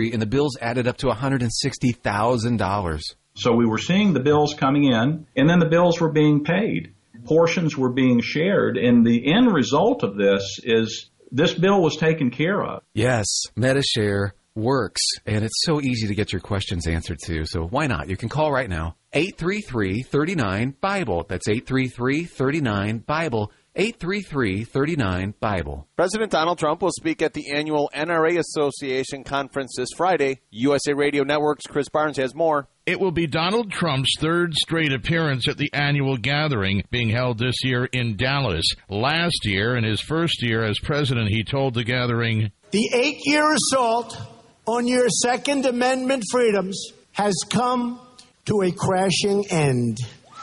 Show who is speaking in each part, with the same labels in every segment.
Speaker 1: and the bills added up to $160,000.
Speaker 2: So we were seeing the bills coming in, and then the bills were being paid. Portions were being shared, and the end result of this is this bill was taken care of.
Speaker 1: Yes, Medi-Share works, and it's so easy to get your questions answered too, so why not? You can call right now, 833-39-BIBLE. That's 833-39-BIBLE, 833-39-BIBLE.
Speaker 3: President Donald Trump will speak at the annual NRA Association conference this Friday. USA Radio Network's Chris Barnes has more.
Speaker 4: It will be Donald Trump's third straight appearance at the annual gathering being held this year in Dallas. Last year, in his first year as president, he told the gathering,
Speaker 5: "The 8-year assault on your Second Amendment freedoms has come to a crashing end."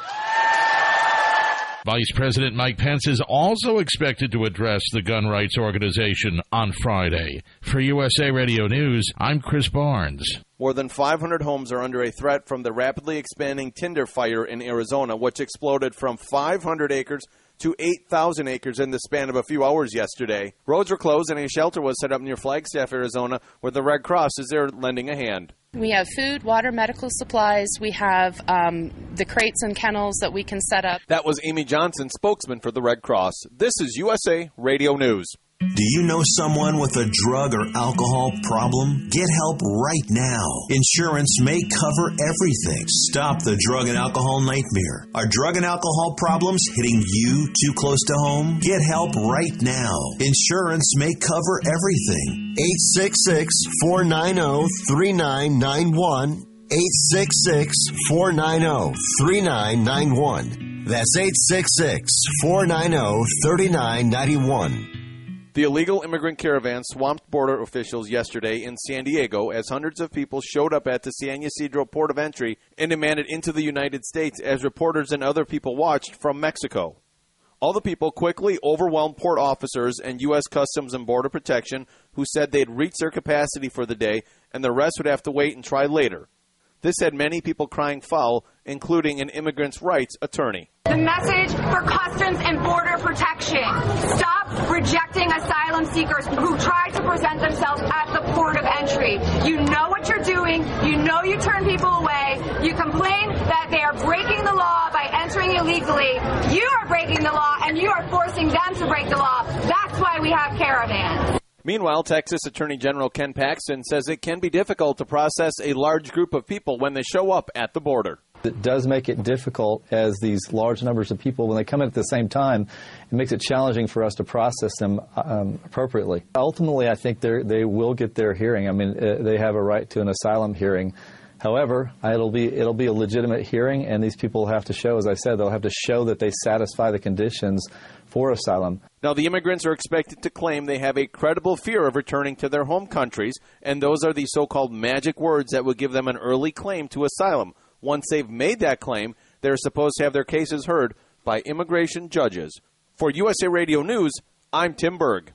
Speaker 4: Vice President Mike Pence is also expected to address the gun rights organization on Friday. For USA Radio News, I'm Chris Barnes.
Speaker 3: More than 500 homes are under a threat from the rapidly expanding Tinder fire in Arizona, which exploded from 500 acres to 8,000 acres in the span of a few hours yesterday. Roads were closed and a shelter was set up near Flagstaff, Arizona, where the Red Cross is there lending a hand.
Speaker 6: We have food, water, medical supplies. We have the crates and kennels that we can set up.
Speaker 3: That was Amy Johnson, spokesman for the Red Cross. This is USA Radio News.
Speaker 7: Do you know someone with a drug or alcohol problem? Get help right now. Insurance may cover everything. Stop the drug and alcohol nightmare. Are drug and alcohol problems hitting you too close to home? Get help right now. Insurance may cover everything. 866-490-3991. 866-490-3991. That's 866-490-3991.
Speaker 3: The illegal immigrant caravan swamped border officials yesterday in San Diego as hundreds of people showed up at the San Ysidro port of entry and demanded into the United States as reporters and other people watched from Mexico. All the people quickly overwhelmed port officers and U.S. Customs and Border Protection, who said they'd reached their capacity for the day and the rest would have to wait and try later. This had many people crying foul, including an immigrants' rights attorney.
Speaker 8: The message for Customs and Border Protection: stop rejecting asylum seekers who try to present themselves at the port of entry. You know what you're doing. You know you turn people away. You complain that they are breaking the law by entering illegally. You are breaking the law, and you are forcing them to break the law. That's why we have caravans.
Speaker 3: Meanwhile, Texas Attorney General Ken Paxton says it can be difficult to process a large group of people when they show up at the border.
Speaker 9: It does make it difficult as these large numbers of people, when they come in at the same time, it makes it challenging for us to process them appropriately. Ultimately, I think they will get their hearing. I mean, they have a right to an asylum hearing. However, it'll be a legitimate hearing, and these people have to show, as I said, they'll have to show that they satisfy the conditions for asylum.
Speaker 3: Now, the immigrants are expected to claim they have a credible fear of returning to their home countries, and those are the so-called magic words that will give them an early claim to asylum. Once they've made that claim, they're supposed to have their cases heard by immigration judges. For USA Radio News, I'm Tim Berg.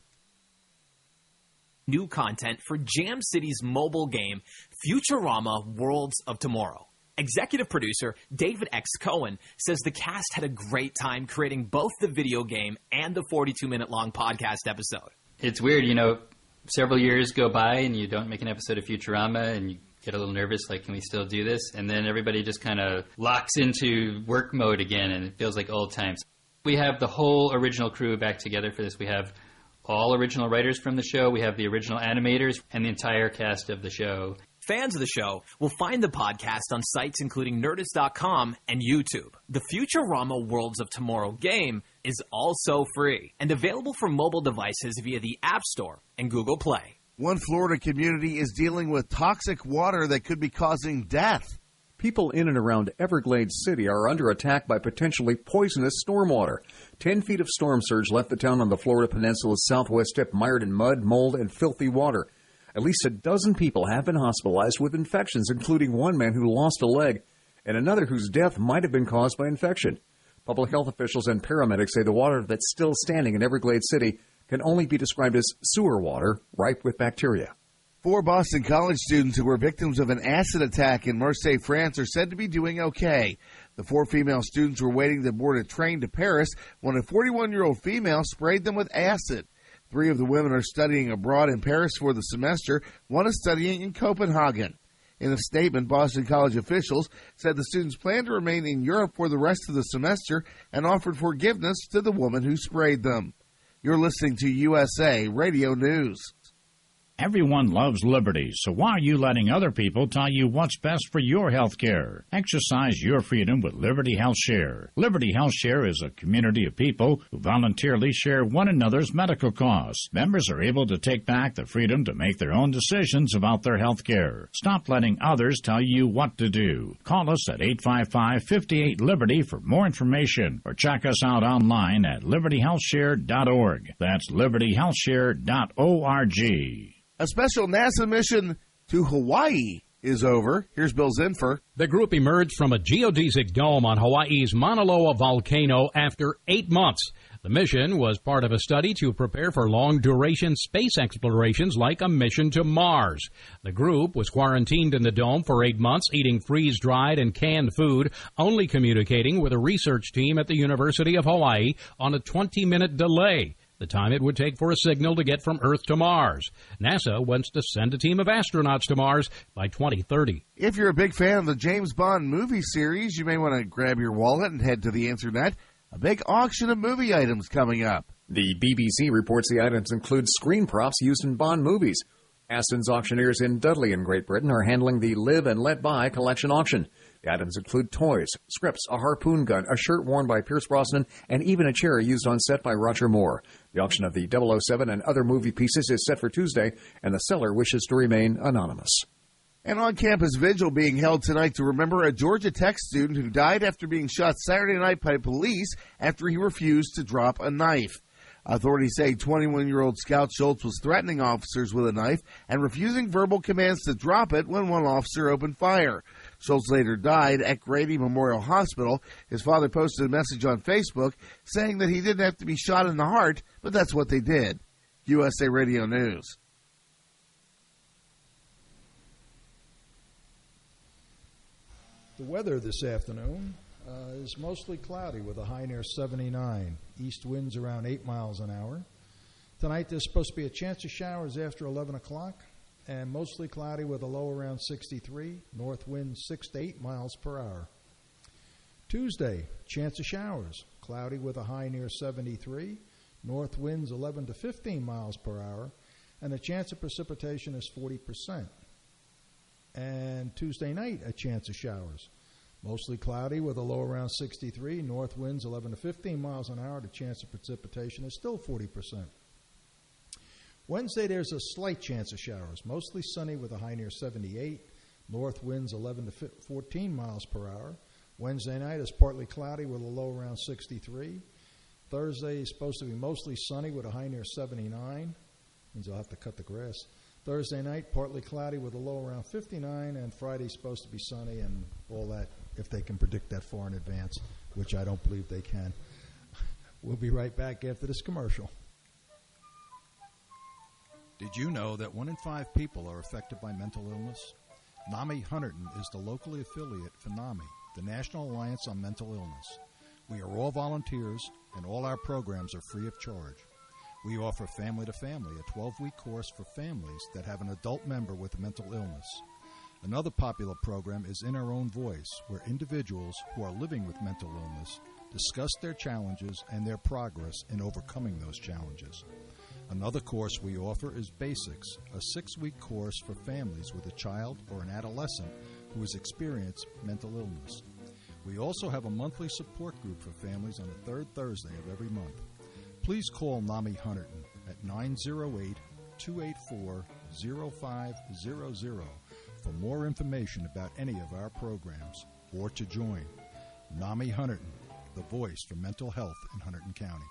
Speaker 10: New content for Jam City's mobile game, Futurama Worlds of Tomorrow. Executive producer David X. Cohen says the cast had a great time creating both the video game and the 42-minute-long podcast episode.
Speaker 11: It's weird, you know, several years go by and you don't make an episode of Futurama and you get a little nervous, like, can we still do this? And then everybody just kind of locks into work mode again and it feels like old times. We have the whole original crew back together for this. We have all original writers from the show. We have the original animators and the entire cast of the show.
Speaker 10: Fans of the show will find the podcast on sites including Nerdist.com and YouTube. The Futurama Worlds of Tomorrow game is also free and available for mobile devices via the App Store and Google Play.
Speaker 12: One Florida community is dealing with toxic water that could be causing death.
Speaker 13: People in and around Everglades City are under attack by potentially poisonous stormwater. 10 feet of storm surge left the town on the Florida Peninsula's southwest tip mired in mud, mold, and filthy water. At least a dozen people have been hospitalized with infections, including one man who lost a leg and another whose death might have been caused by infection. Public health officials and paramedics say the water that's still standing in Everglades City can only be described as sewer water, ripe with bacteria.
Speaker 12: 4 Boston College students who were victims of an acid attack in Marseille, France, are said to be doing okay. The 4 female students were waiting to board a train to Paris when a 41-year-old female sprayed them with acid. 3 of the women are studying abroad in Paris for the semester. 1 is studying in Copenhagen. In a statement, Boston College officials said the students plan to remain in Europe for the rest of the semester and offered forgiveness to the woman who sprayed them. You're listening to USA Radio News.
Speaker 14: Everyone loves liberty, so why are you letting other people tell you what's best for your health care? Exercise your freedom with Liberty Health Share. Liberty Health Share is a community of people who voluntarily share one another's medical costs. Members are able to take back the freedom to make their own decisions about their health care. Stop letting others tell you what to do. Call us at 855-58-LIBERTY for more information, or check us out online at libertyhealthshare.org. That's libertyhealthshare.org.
Speaker 12: A special NASA mission to Hawaii is over. Here's Bill Zinfer.
Speaker 15: The group emerged from a geodesic dome on Hawaii's Mauna Loa volcano after 8 months. The mission was part of a study to prepare for long-duration space explorations like a mission to Mars. The group was quarantined in the dome for 8 months, eating freeze-dried and canned food, only communicating with a research team at the University of Hawaii on a 20-minute delay, the time it would take for a signal to get from Earth to Mars. NASA wants to send a team of astronauts to Mars by 2030.
Speaker 12: If you're a big fan of the James Bond movie series, you may want to grab your wallet and head to the internet. A big auction of movie items coming up.
Speaker 13: The BBC reports the items include screen props used in Bond movies. Aston's auctioneers in Dudley in Great Britain are handling the Live and Let Buy collection auction. The items include toys, scripts, a harpoon gun, a shirt worn by Pierce Brosnan, and even a chair used on set by Roger Moore. The auction of the 007 and other movie pieces is set for Tuesday, and the seller wishes to remain anonymous.
Speaker 12: An on-campus vigil being held tonight to remember a Georgia Tech student who died after being shot Saturday night by police after he refused to drop a knife. Authorities say 21-year-old Scout Schultz was threatening officers with a knife and refusing verbal commands to drop it when one officer opened fire. Schultz later died at Grady Memorial Hospital. His father posted a message on Facebook saying that he didn't have to be shot in the heart, but that's what they did. USA Radio News.
Speaker 16: The weather this afternoon is mostly cloudy with a high near 79. East winds around 8 miles an hour. Tonight there's supposed to be a chance of showers after 11 o'clock and mostly cloudy with a low around 63. North winds 6 to 8 miles per hour. Tuesday, chance of showers. Cloudy with a high near 73. North winds 11 to 15 miles per hour. And the chance of precipitation is 40%. And Tuesday night, a chance of showers. Mostly cloudy with a low around 63. North winds 11 to 15 miles an hour. The chance of precipitation is still 40%. Wednesday, there's a slight chance of showers. Mostly sunny with a high near 78. North winds 11 to 14 miles per hour. Wednesday night is partly cloudy with a low around 63. Thursday is supposed to be mostly sunny with a high near 79. Means I'll have to cut the grass. Thursday night, partly cloudy with a low around 59, and Friday's supposed to be sunny and all that, if they can predict that far in advance, which I don't believe they can. We'll be right back after this commercial. Did you know that 1 in 5 people are affected by mental illness? NAMI Hunterdon is the local affiliate for NAMI, the National Alliance on Mental Illness. We are all volunteers, and all our programs are free of charge. We offer Family to Family, a 12-week course for families that have an adult member with a mental illness. Another popular program is In Our Own Voice, where individuals who are living with mental illness discuss their challenges and their progress in overcoming those challenges. Another course we offer is Basics, a 6-week course for families with a child or an adolescent who has experienced mental illness. We also have a monthly support group for families on the 3rd Thursday of every month. Please call NAMI Hunterdon at 908-284-0500 for more information about any of our programs or to join. NAMI Hunterdon, the voice for mental health in Hunterdon County.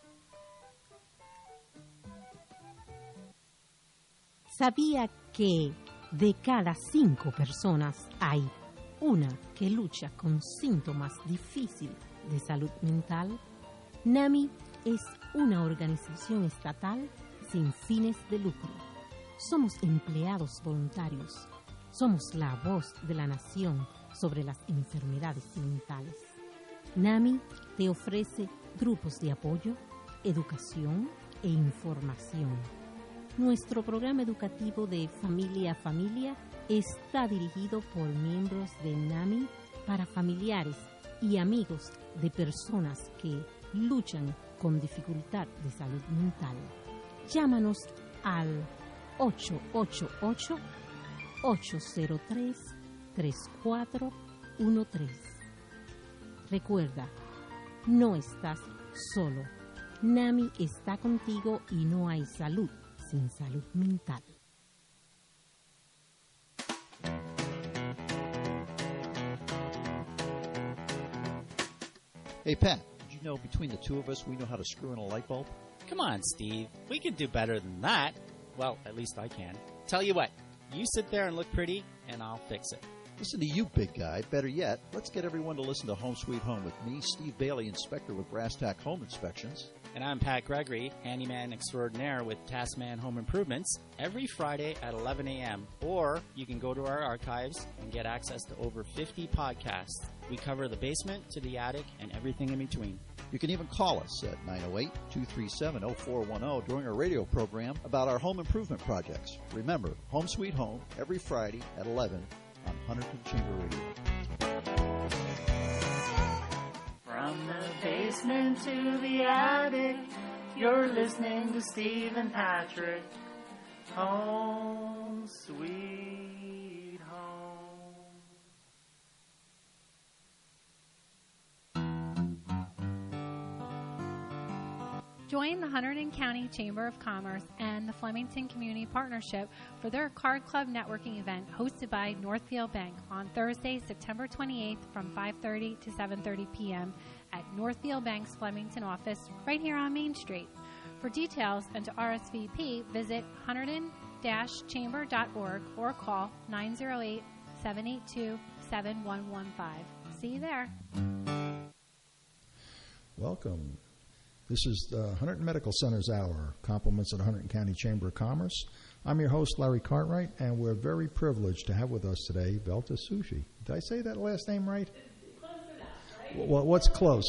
Speaker 17: ¿Sabía que de cada 5 personas hay una que lucha con síntomas difíciles de salud mental? NAMI es una organización estatal sin fines de lucro. Somos empleados voluntarios. Somos la voz de la nación sobre las enfermedades mentales. NAMI te ofrece grupos de apoyo, educación, e información. Nuestro programa educativo de Familia a Familia está dirigido por miembros de NAMI para familiares y amigos de personas que luchan con dificultad de salud mental. Llámanos al 888-803-3413. Recuerda, no estás solo. NAMI está contigo y no hay salud sin salud mental.
Speaker 18: Hey, Pat, did you know between the two of us we know how to screw in a light bulb?
Speaker 19: Come on, Steve. We can do better than that. Well, at least I can. Tell you what, you sit there and look pretty, and I'll fix it.
Speaker 18: Listen to you, big guy. Better yet, let's get everyone to listen to Home Sweet Home with me, Steve Bailey, inspector with Brass Tack Home Inspections.
Speaker 19: And I'm Pat Gregory, handyman extraordinaire with Taskman Home Improvements, every Friday at 11 a.m. Or you can go to our archives and get access to over 50 podcasts. We cover the basement to the attic and everything in between.
Speaker 18: You can even call us at 908-237-0410 during our radio program about our home improvement projects. Remember, Home Sweet Home, every Friday at 11 on Huntington Chamber Radio.
Speaker 20: From the basement to the attic, you're listening to Steve and Patrick. Home Sweet Home.
Speaker 21: Join the Hunterdon County Chamber of Commerce and the Flemington Community Partnership for their Card Club networking event hosted by Northfield Bank on Thursday, September 28th from 5:30 to 7:30 p.m. at Northfield Bank's Flemington office right here on Main Street. For details and to RSVP, visit hunterdon-chamber.org or call 908-782-7115. See you there.
Speaker 16: Welcome. This is the Hunterdon Medical Center's Hour, compliments of the Hunterdon County Chamber of Commerce. I'm your host, Larry Cartwright, and we're very privileged to have with us today Velta Sushi. Did I say that last name right?
Speaker 20: Close enough, right?
Speaker 16: Well, what's close?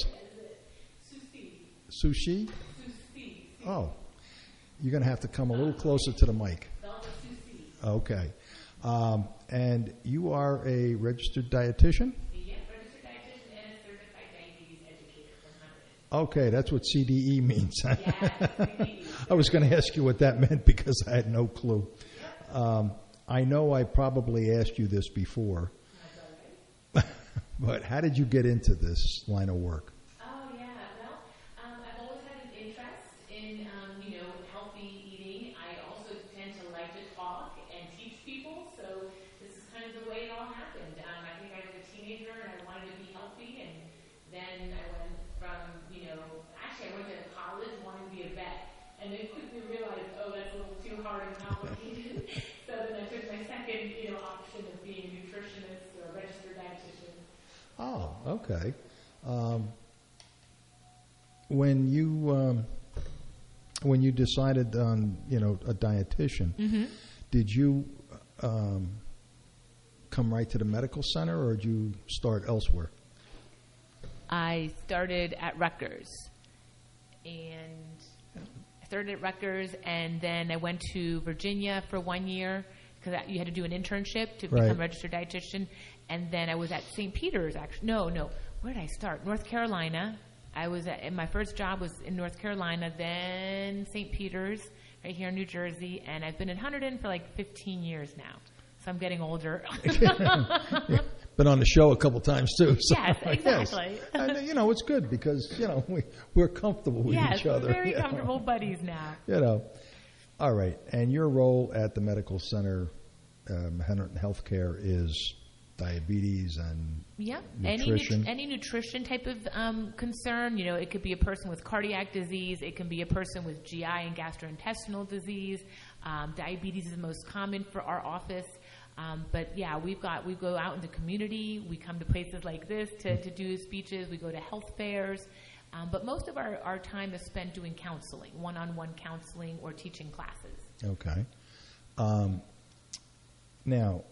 Speaker 16: Sushi?
Speaker 20: Sushi.
Speaker 16: Oh, you're going to have to come a little closer to the mic.
Speaker 20: Velta Sushi.
Speaker 16: Okay. And you are a registered dietitian?
Speaker 20: Yes, registered dietitian and a certified diabetes educator from Hunterdon.
Speaker 16: Okay, that's what CDE means.
Speaker 20: Yes, CDE.
Speaker 16: I was going to ask you what that meant because I had no clue. I know I probably asked you this before, but how did you get into this line of work?
Speaker 20: Oh, yeah. Well, I've always had an interest in, healthy eating. I also tend to like to talk and teach people, so this is kind of the way it all happened. I think I was a teenager and I wanted to be healthy, and then I went from, actually I went to college wanting to be a vet, and then quickly realized, that's a little too hard and complicated. So then I took my second, option of being a nutritionist or a registered dietitian.
Speaker 16: Oh, okay. When you decided on a dietitian,
Speaker 21: Mm-hmm.
Speaker 16: did you come right to the medical center, or did you start elsewhere?
Speaker 20: I started at Rutgers, and then I went to Virginia for 1 year because you had to do an internship to become a registered dietitian, and then I was at St. Peter's. Actually, no, where did I start? North Carolina. My first job was in North Carolina, then St. Peter's, right here in New Jersey, and I've been in Hunterdon for like 15 years now. So I'm getting older.
Speaker 16: Been on the show a couple times too. So
Speaker 20: yes, exactly.
Speaker 16: Yes. And, it's good because we're comfortable with each other.
Speaker 20: Yes, we're very comfortable buddies now.
Speaker 16: All right. And your role at the medical center, Hunterdon Healthcare, is diabetes and nutrition.
Speaker 20: Any nutrition type of concern. It could be a person with cardiac disease. It can be a person with GI and gastrointestinal disease. Diabetes is the most common for our office. But yeah, we go out in the community. We come to places like this to do speeches. We go to health fairs. But most of our time is spent doing counseling, one-on-one counseling or teaching classes.
Speaker 16: Okay. Now,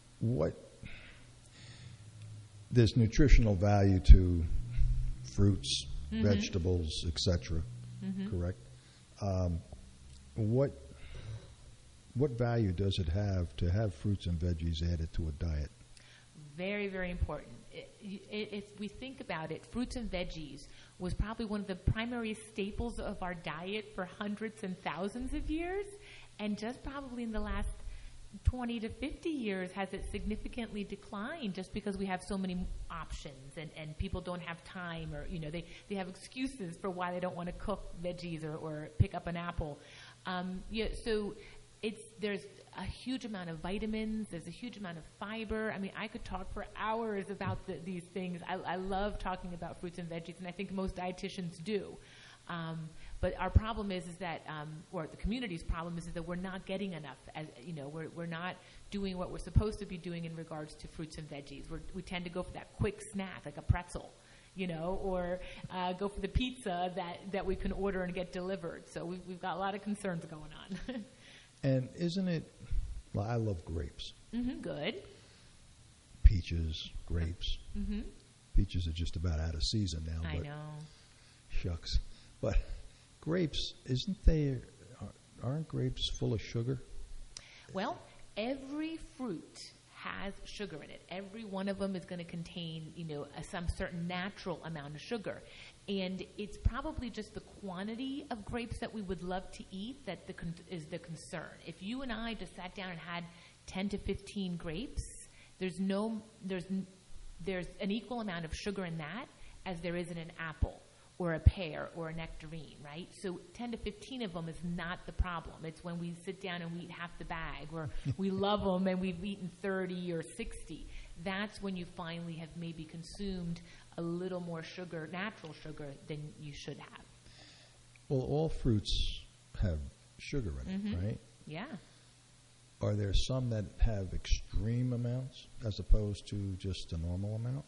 Speaker 16: there's nutritional value to fruits, vegetables, etc.
Speaker 20: Mm-hmm.
Speaker 16: Correct? What value does it have to have fruits and veggies added to a diet?
Speaker 20: Very, very important. If we think about it, fruits and veggies was probably one of the primary staples of our diet for hundreds and thousands of years, and just probably in the last 20 to 50 years has it significantly declined just because we have so many options and people don't have time, or they have excuses for why they don't want to cook veggies or pick up an apple. So there's a huge amount of vitamins, there's a huge amount of fiber. I mean, I could talk for hours about these things. I love talking about fruits and veggies, and I think most dietitians do. But our problem is that, or the community's problem is that we're not getting enough. We're not doing what we're supposed to be doing in regards to fruits and veggies. We tend to go for that quick snack, like a pretzel, or go for the pizza that we can order and get delivered. So we've got a lot of concerns going on.
Speaker 16: And isn't it? Well, I love grapes.
Speaker 20: Mm-hmm, good.
Speaker 16: Peaches, grapes.
Speaker 20: Mm-hmm.
Speaker 16: Peaches are just about out of season now.
Speaker 20: I know.
Speaker 16: Shucks. But grapes, aren't grapes full of sugar?
Speaker 20: Well, every fruit has sugar in it. Every one of them is going to contain, some certain natural amount of sugar. And it's probably just the quantity of grapes that we would love to eat that is the concern. If you and I just sat down and had 10 to 15 grapes, there's an equal amount of sugar in that as there is in an apple or a pear or a nectarine, right? So 10 to 15 of them is not the problem. It's when we sit down and we eat half the bag, or we love them and we've eaten 30 or 60. That's when you finally have maybe consumed a little more sugar, natural sugar, than you should have.
Speaker 16: Well, all fruits have sugar in it,
Speaker 20: Mm-hmm.
Speaker 16: right?
Speaker 20: Yeah.
Speaker 16: Are there some that have extreme amounts as opposed to just a normal amount?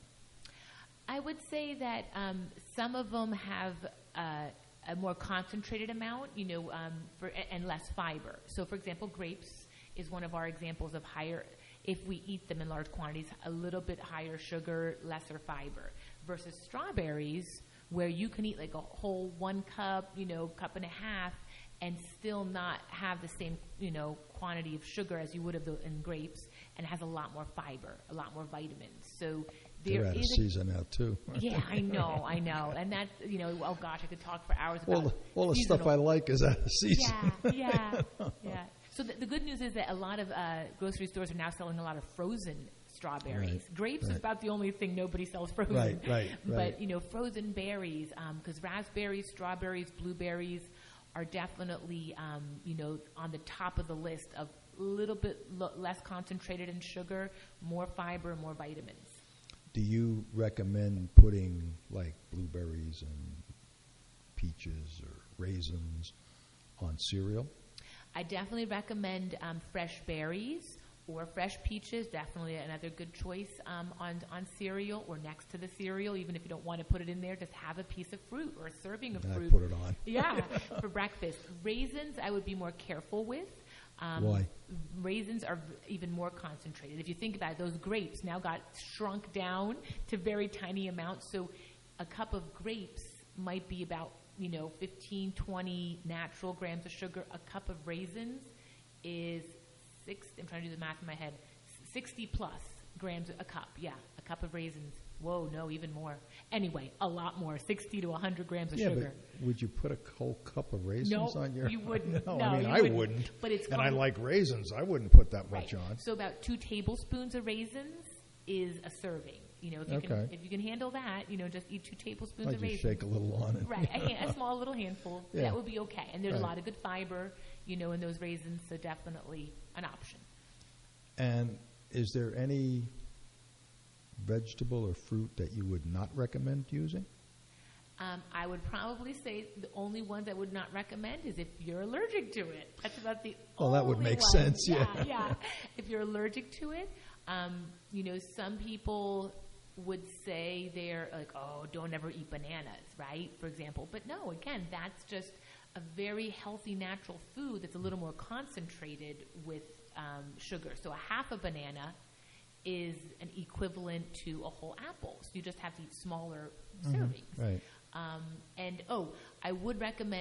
Speaker 20: I would say that some of them have a more concentrated amount, and less fiber. So, for example, grapes is one of our examples of higher, if we eat them in large quantities, a little bit higher sugar, lesser fiber. Versus strawberries, where you can eat like a whole 1 cup, cup and a half, and still not have the same, quantity of sugar as you would have in grapes, and has a lot more fiber, a lot more vitamins. So
Speaker 16: they're out of season now too.
Speaker 20: Yeah, I know, and that's oh gosh, I could talk for hours about
Speaker 16: all the stuff I like is out of season.
Speaker 20: Yeah. So the good news is that a lot of grocery stores are now selling a lot of frozen strawberries.
Speaker 16: Right,
Speaker 20: Grapes is about the only thing nobody sells frozen.
Speaker 16: Right.
Speaker 20: But frozen berries, because raspberries, strawberries, blueberries are definitely on the top of the list of a little bit less concentrated in sugar, more fiber, more vitamins.
Speaker 16: Do you recommend putting like blueberries and peaches or raisins on cereal?
Speaker 20: I definitely recommend fresh berries or fresh peaches. Definitely another good choice on cereal or next to the cereal. Even if you don't want to put it in there, just have a piece of fruit or a serving of fruit.
Speaker 16: I put it on.
Speaker 20: Yeah, for breakfast. Raisins, I would be more careful with.
Speaker 16: Why?
Speaker 20: Raisins are even more concentrated. If you think about it, those grapes now got shrunk down to very tiny amounts. So a cup of grapes might be about 15, 20 natural grams of sugar. A cup of raisins is I'm trying to do the math in my head, 60 plus grams a cup. Yeah, a cup of raisins. Whoa, no, even more. Anyway, a lot more, 60 to 100 grams of sugar.
Speaker 16: But would you put a whole cup of raisins on your...
Speaker 20: you wouldn't.
Speaker 16: No,
Speaker 20: no,
Speaker 16: I mean,
Speaker 20: I
Speaker 16: wouldn't.
Speaker 20: But it's
Speaker 16: and I like raisins. I wouldn't put that much on.
Speaker 20: So about 2 tablespoons of raisins is a serving. If you can handle that, just eat 2 tablespoons of raisins.
Speaker 16: Just shake a little on it.
Speaker 20: Right, a small little handful.
Speaker 16: Yeah.
Speaker 20: That would be okay. And there's a lot of good fiber, in those raisins, so definitely an option.
Speaker 16: And is there any vegetable or fruit that you would not recommend using?
Speaker 20: I would probably say the only ones I would not recommend is if you're allergic to it. That's about the only
Speaker 16: that would make
Speaker 20: one.
Speaker 16: sense,
Speaker 20: Yeah. If you're allergic to it, some people would say they're like, oh, don't ever eat bananas, right, for example. But no, again, that's just a very healthy natural food that's a little more concentrated with sugar. So a half a banana is an equivalent to a whole apple. So you just have to eat smaller servings.
Speaker 16: Right.
Speaker 20: I would recommend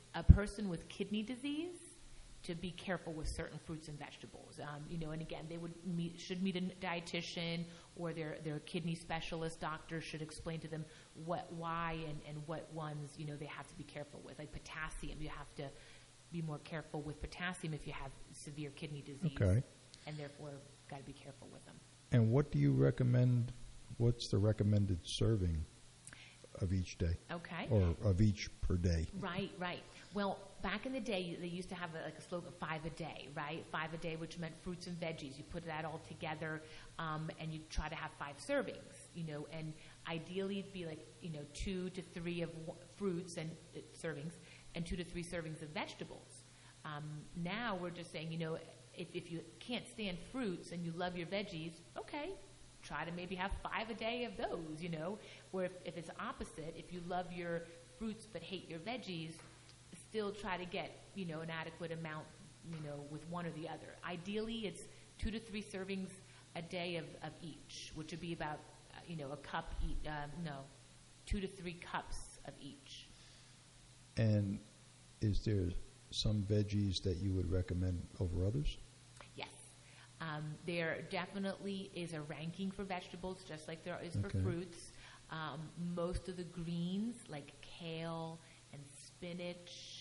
Speaker 20: a person with kidney disease to be careful with certain fruits and vegetables. And again, they should meet a dietitian, or their kidney specialist doctor should explain to them why and what ones, they have to be careful with. Like potassium, you have to be more careful with potassium if you have severe kidney disease.
Speaker 16: Okay.
Speaker 20: And therefore, got to be careful with them.
Speaker 16: And what do you recommend? What's the recommended serving of each day?
Speaker 20: Okay.
Speaker 16: Or of each per day?
Speaker 20: Right. Well, back in the day, they used to have a slogan, 5 a day, right? 5 a day, which meant fruits and veggies. You put that all together, and you try to have 5 servings, and ideally it'd be 2 to 3 of fruits and servings, and 2 to 3 servings of vegetables. Now we're just saying, if you can't stand fruits and you love your veggies, okay, try to maybe have 5 a day of those, Or if it's opposite, if you love your fruits but hate your veggies, still try to get, an adequate amount, with one or the other. Ideally, it's 2 to 3 servings a day of each, which would be about, a cup, 2 to 3 cups of each.
Speaker 16: And is there some veggies that you would recommend over others?
Speaker 20: Yes. There definitely is a ranking for vegetables, just like there is for fruits. Most of the greens, like kale and spinach,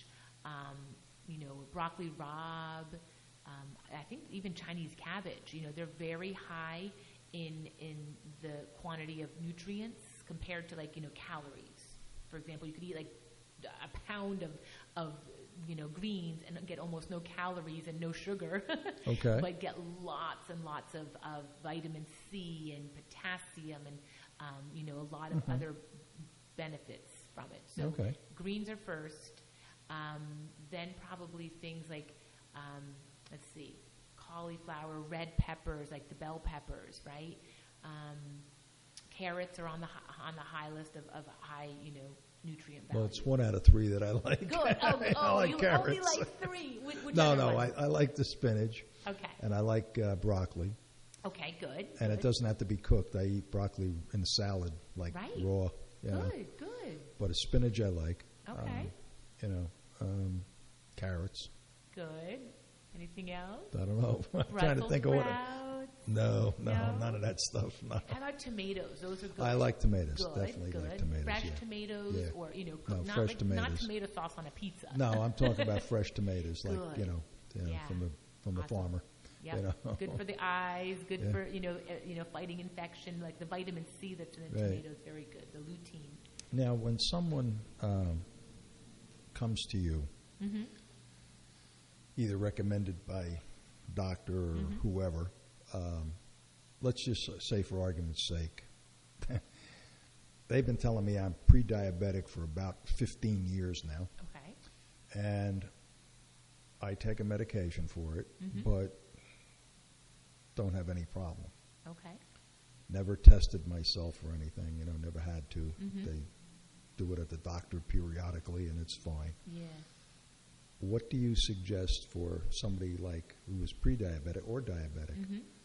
Speaker 20: broccoli rabe, I think even Chinese cabbage, they're very high in the quantity of nutrients compared to calories. For example, you could eat a pound of greens and get almost no calories and no sugar.
Speaker 16: Okay.
Speaker 20: But get lots and lots of vitamin C and potassium and, a lot of other benefits from it. So greens are first. Then probably things like, cauliflower, red peppers, like the bell peppers, right? Carrots are on the high list of high, nutrient value.
Speaker 16: Well, it's 1 out of 3 that I like.
Speaker 20: Good.
Speaker 16: I like
Speaker 20: you
Speaker 16: carrots.
Speaker 20: only like 3.
Speaker 16: No, I like the spinach.
Speaker 20: Okay.
Speaker 16: And I like broccoli.
Speaker 20: Okay, good.
Speaker 16: And it doesn't have to be cooked. I eat broccoli in salad, raw.
Speaker 20: Good.
Speaker 16: But a spinach I like.
Speaker 20: Okay.
Speaker 16: Carrots.
Speaker 20: Good. Anything else?
Speaker 16: I don't know. I'm trying to think of what. No, none of that stuff. No.
Speaker 20: How about tomatoes? Those are good.
Speaker 16: I like tomatoes.
Speaker 20: Good,
Speaker 16: Definitely
Speaker 20: good.
Speaker 16: like tomatoes.
Speaker 20: Fresh
Speaker 16: yeah.
Speaker 20: tomatoes,
Speaker 16: yeah.
Speaker 20: or
Speaker 16: no, fresh tomatoes.
Speaker 20: Not tomato sauce on a pizza.
Speaker 16: No, I'm talking about fresh tomatoes,
Speaker 20: good.
Speaker 16: from the farmer.
Speaker 20: Yeah, good for the eyes. Good for fighting infection. Like the vitamin C that's in the tomatoes, very good. The lutein.
Speaker 16: Now, when someone comes to you, either recommended by doctor or whoever, let's just say for argument's sake, they've been telling me I'm pre-diabetic for about 15 years now.
Speaker 20: Okay.
Speaker 16: And I take a medication for it, but don't have any problem.
Speaker 20: Okay.
Speaker 16: Never tested myself or anything, never had to. They do it at the doctor periodically, and it's fine.
Speaker 20: Yeah.
Speaker 16: What do you suggest for somebody who is pre-diabetic or diabetic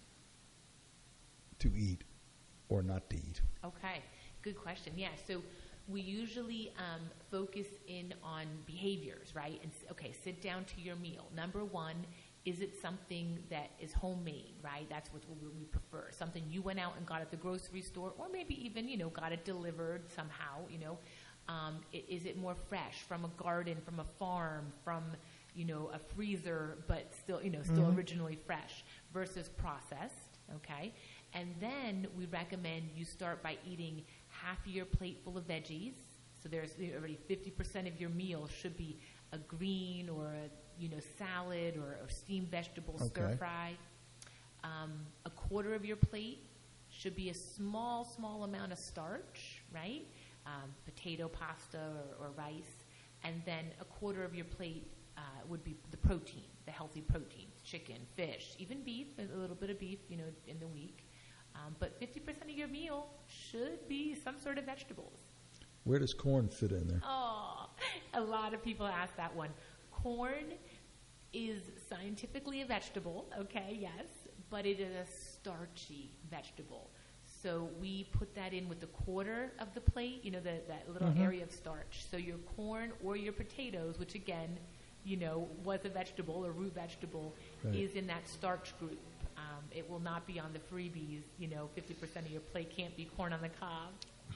Speaker 16: to eat or not to eat?
Speaker 20: Okay, good question. Yeah, so we usually focus in on behaviors, right? And sit down to your meal. Number 1, is it something that is homemade, right? That's what we prefer. Something you went out and got at the grocery store, or maybe even got it delivered somehow. Is it more fresh from a garden, from a farm, from a freezer, but still originally fresh versus processed? Okay, and then we recommend you start by eating half of your plate full of veggies. So there's already 50% of your meal should be a green or a salad or steamed vegetable stir fry. A quarter of your plate should be a small amount of starch, right? Potato, pasta, or rice. And then a quarter of your plate would be the protein, the healthy proteins, chicken, fish, even beef, a little bit of beef, in the week. But 50% of your meal should be some sort of vegetables.
Speaker 16: Where does corn fit in there?
Speaker 20: Oh, a lot of people ask that one. Corn is scientifically a vegetable, okay, yes, but it is a starchy vegetable. So we put that in with the quarter of the plate, that little area of starch. So your corn or your potatoes, which again, was a vegetable or root vegetable, is in that starch group. It will not be on the freebies. 50% of your plate can't be corn on the cob.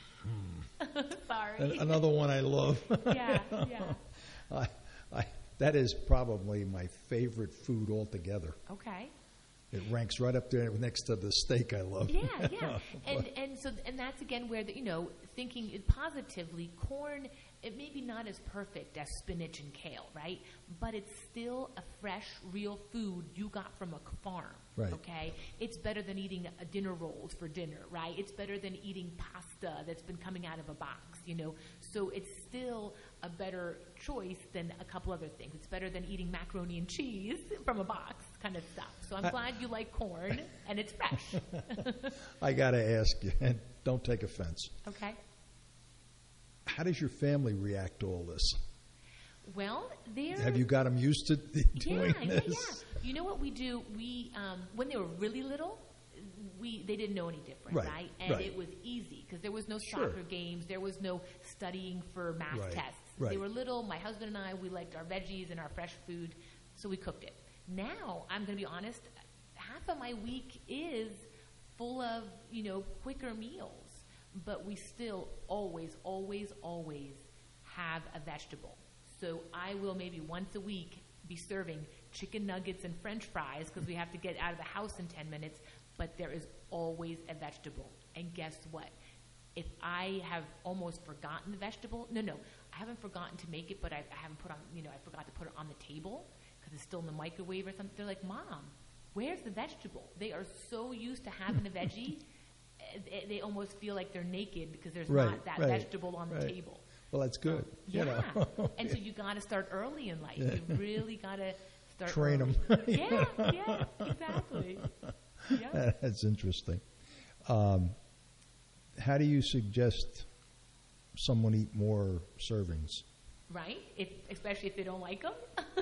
Speaker 20: Sorry.
Speaker 16: Another one I love.
Speaker 20: Yeah.
Speaker 16: That is probably my favorite food altogether.
Speaker 20: Okay.
Speaker 16: It ranks right up there next to the steak I love.
Speaker 20: Yeah. and that's again where thinking positively, corn, it may be not as perfect as spinach and kale, right? But it's still a fresh, real food you got from a farm.
Speaker 16: Right.
Speaker 20: Okay? It's better than eating a dinner rolls for dinner, right? It's better than eating pasta that's been coming out of a box, So it's still a better choice than a couple other things. It's better than eating macaroni and cheese from a box kind of stuff. So I'm glad you like corn, and it's fresh.
Speaker 16: I got to ask you, and don't take offense.
Speaker 20: Okay.
Speaker 16: How does your family react to all this?
Speaker 20: Well,
Speaker 16: have you got them used to doing this?
Speaker 20: Yeah. You know what we do? We when they were really little, they didn't know any different, right? And it was easy because there was no soccer games, there was no studying for math tests. They were little. My husband and I, we liked our veggies and our fresh food, so we cooked it. Now, I'm going to be honest, half of my week is full of quicker meals, but we still always have a vegetable. So I will maybe once a week be serving chicken nuggets and French fries because we have to get out of the house in 10 minutes, but there is always a vegetable. And guess what? If I have almost forgotten the vegetable, I haven't forgotten to make it, but I haven't put on, I forgot to put it on the table because it's still in the microwave or something. They're like, Mom, where's the vegetable? They are so used to having a veggie, they almost feel like they're naked because there's not that vegetable on the table.
Speaker 16: Well, that's good.
Speaker 20: And so you got to start early in life. You really got to start
Speaker 16: train
Speaker 20: early.
Speaker 16: them.
Speaker 20: Yeah, exactly. Yeah.
Speaker 16: That's interesting. How do you suggest someone eat more servings?
Speaker 20: Right, especially if they don't like them.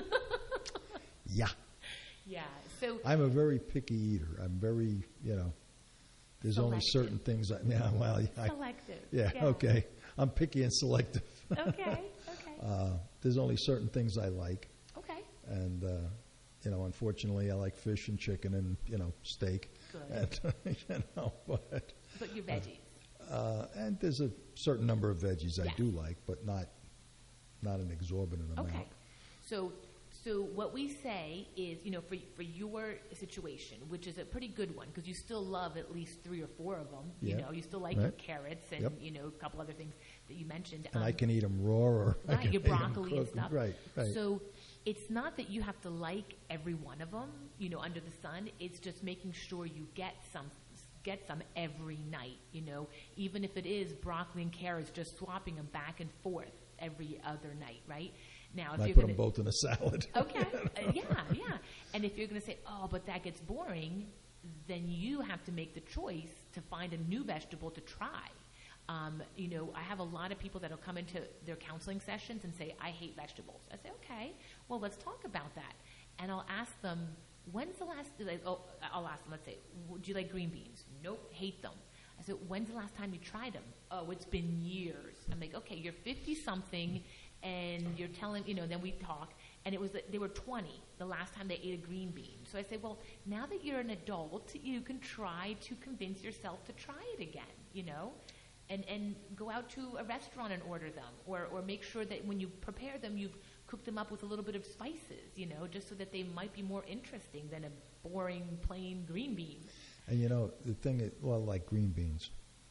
Speaker 16: Yeah.
Speaker 20: Yeah. So
Speaker 16: I'm a very picky eater. I'm very, there's
Speaker 20: selective.
Speaker 16: only certain things.
Speaker 20: Selective.
Speaker 16: Yeah. Okay. I'm picky and selective.
Speaker 20: Okay.
Speaker 16: There's only certain things I like.
Speaker 20: Okay.
Speaker 16: And unfortunately, I like fish and chicken and steak.
Speaker 20: Good.
Speaker 16: And,
Speaker 20: but your veggies.
Speaker 16: And there's a certain number of veggies I do like, but not an exorbitant amount.
Speaker 20: Okay. So what we say is, for your situation, which is a pretty good one, because you still love at least 3 or 4 of them. You still like your carrots and a couple other things that you mentioned.
Speaker 16: And I can eat them raw, or I can
Speaker 20: your broccoli and stuff.
Speaker 16: Right.
Speaker 20: So it's not that you have to like every one of them, under the sun. It's just making sure you get some every night. Even if it is broccoli and carrots, just swapping them back and forth every other night, right? Now, if
Speaker 16: I
Speaker 20: you're
Speaker 16: put them both in a salad.
Speaker 20: Okay, yeah. And if you're going to say, oh, but that gets boring, then you have to make the choice to find a new vegetable to try. I have a lot of people that will come into their counseling sessions and say, I hate vegetables. I say, okay, well, let's talk about that. And I'll ask them, when's the last, I'll ask them, let's say, do you like green beans? Nope, hate them. I said, when's the last time you tried them? Oh, it's been years. I'm like, okay, you're 50-something, and you're telling, then we talk, and they were 20 the last time they ate a green bean. So I say, well, now that you're an adult, you can try to convince yourself to try it again, and go out to a restaurant and order them, or make sure that when you prepare them, you've cooked them up with a little bit of spices, just so that they might be more interesting than a boring, plain green bean. And
Speaker 16: the thing is, like green beans,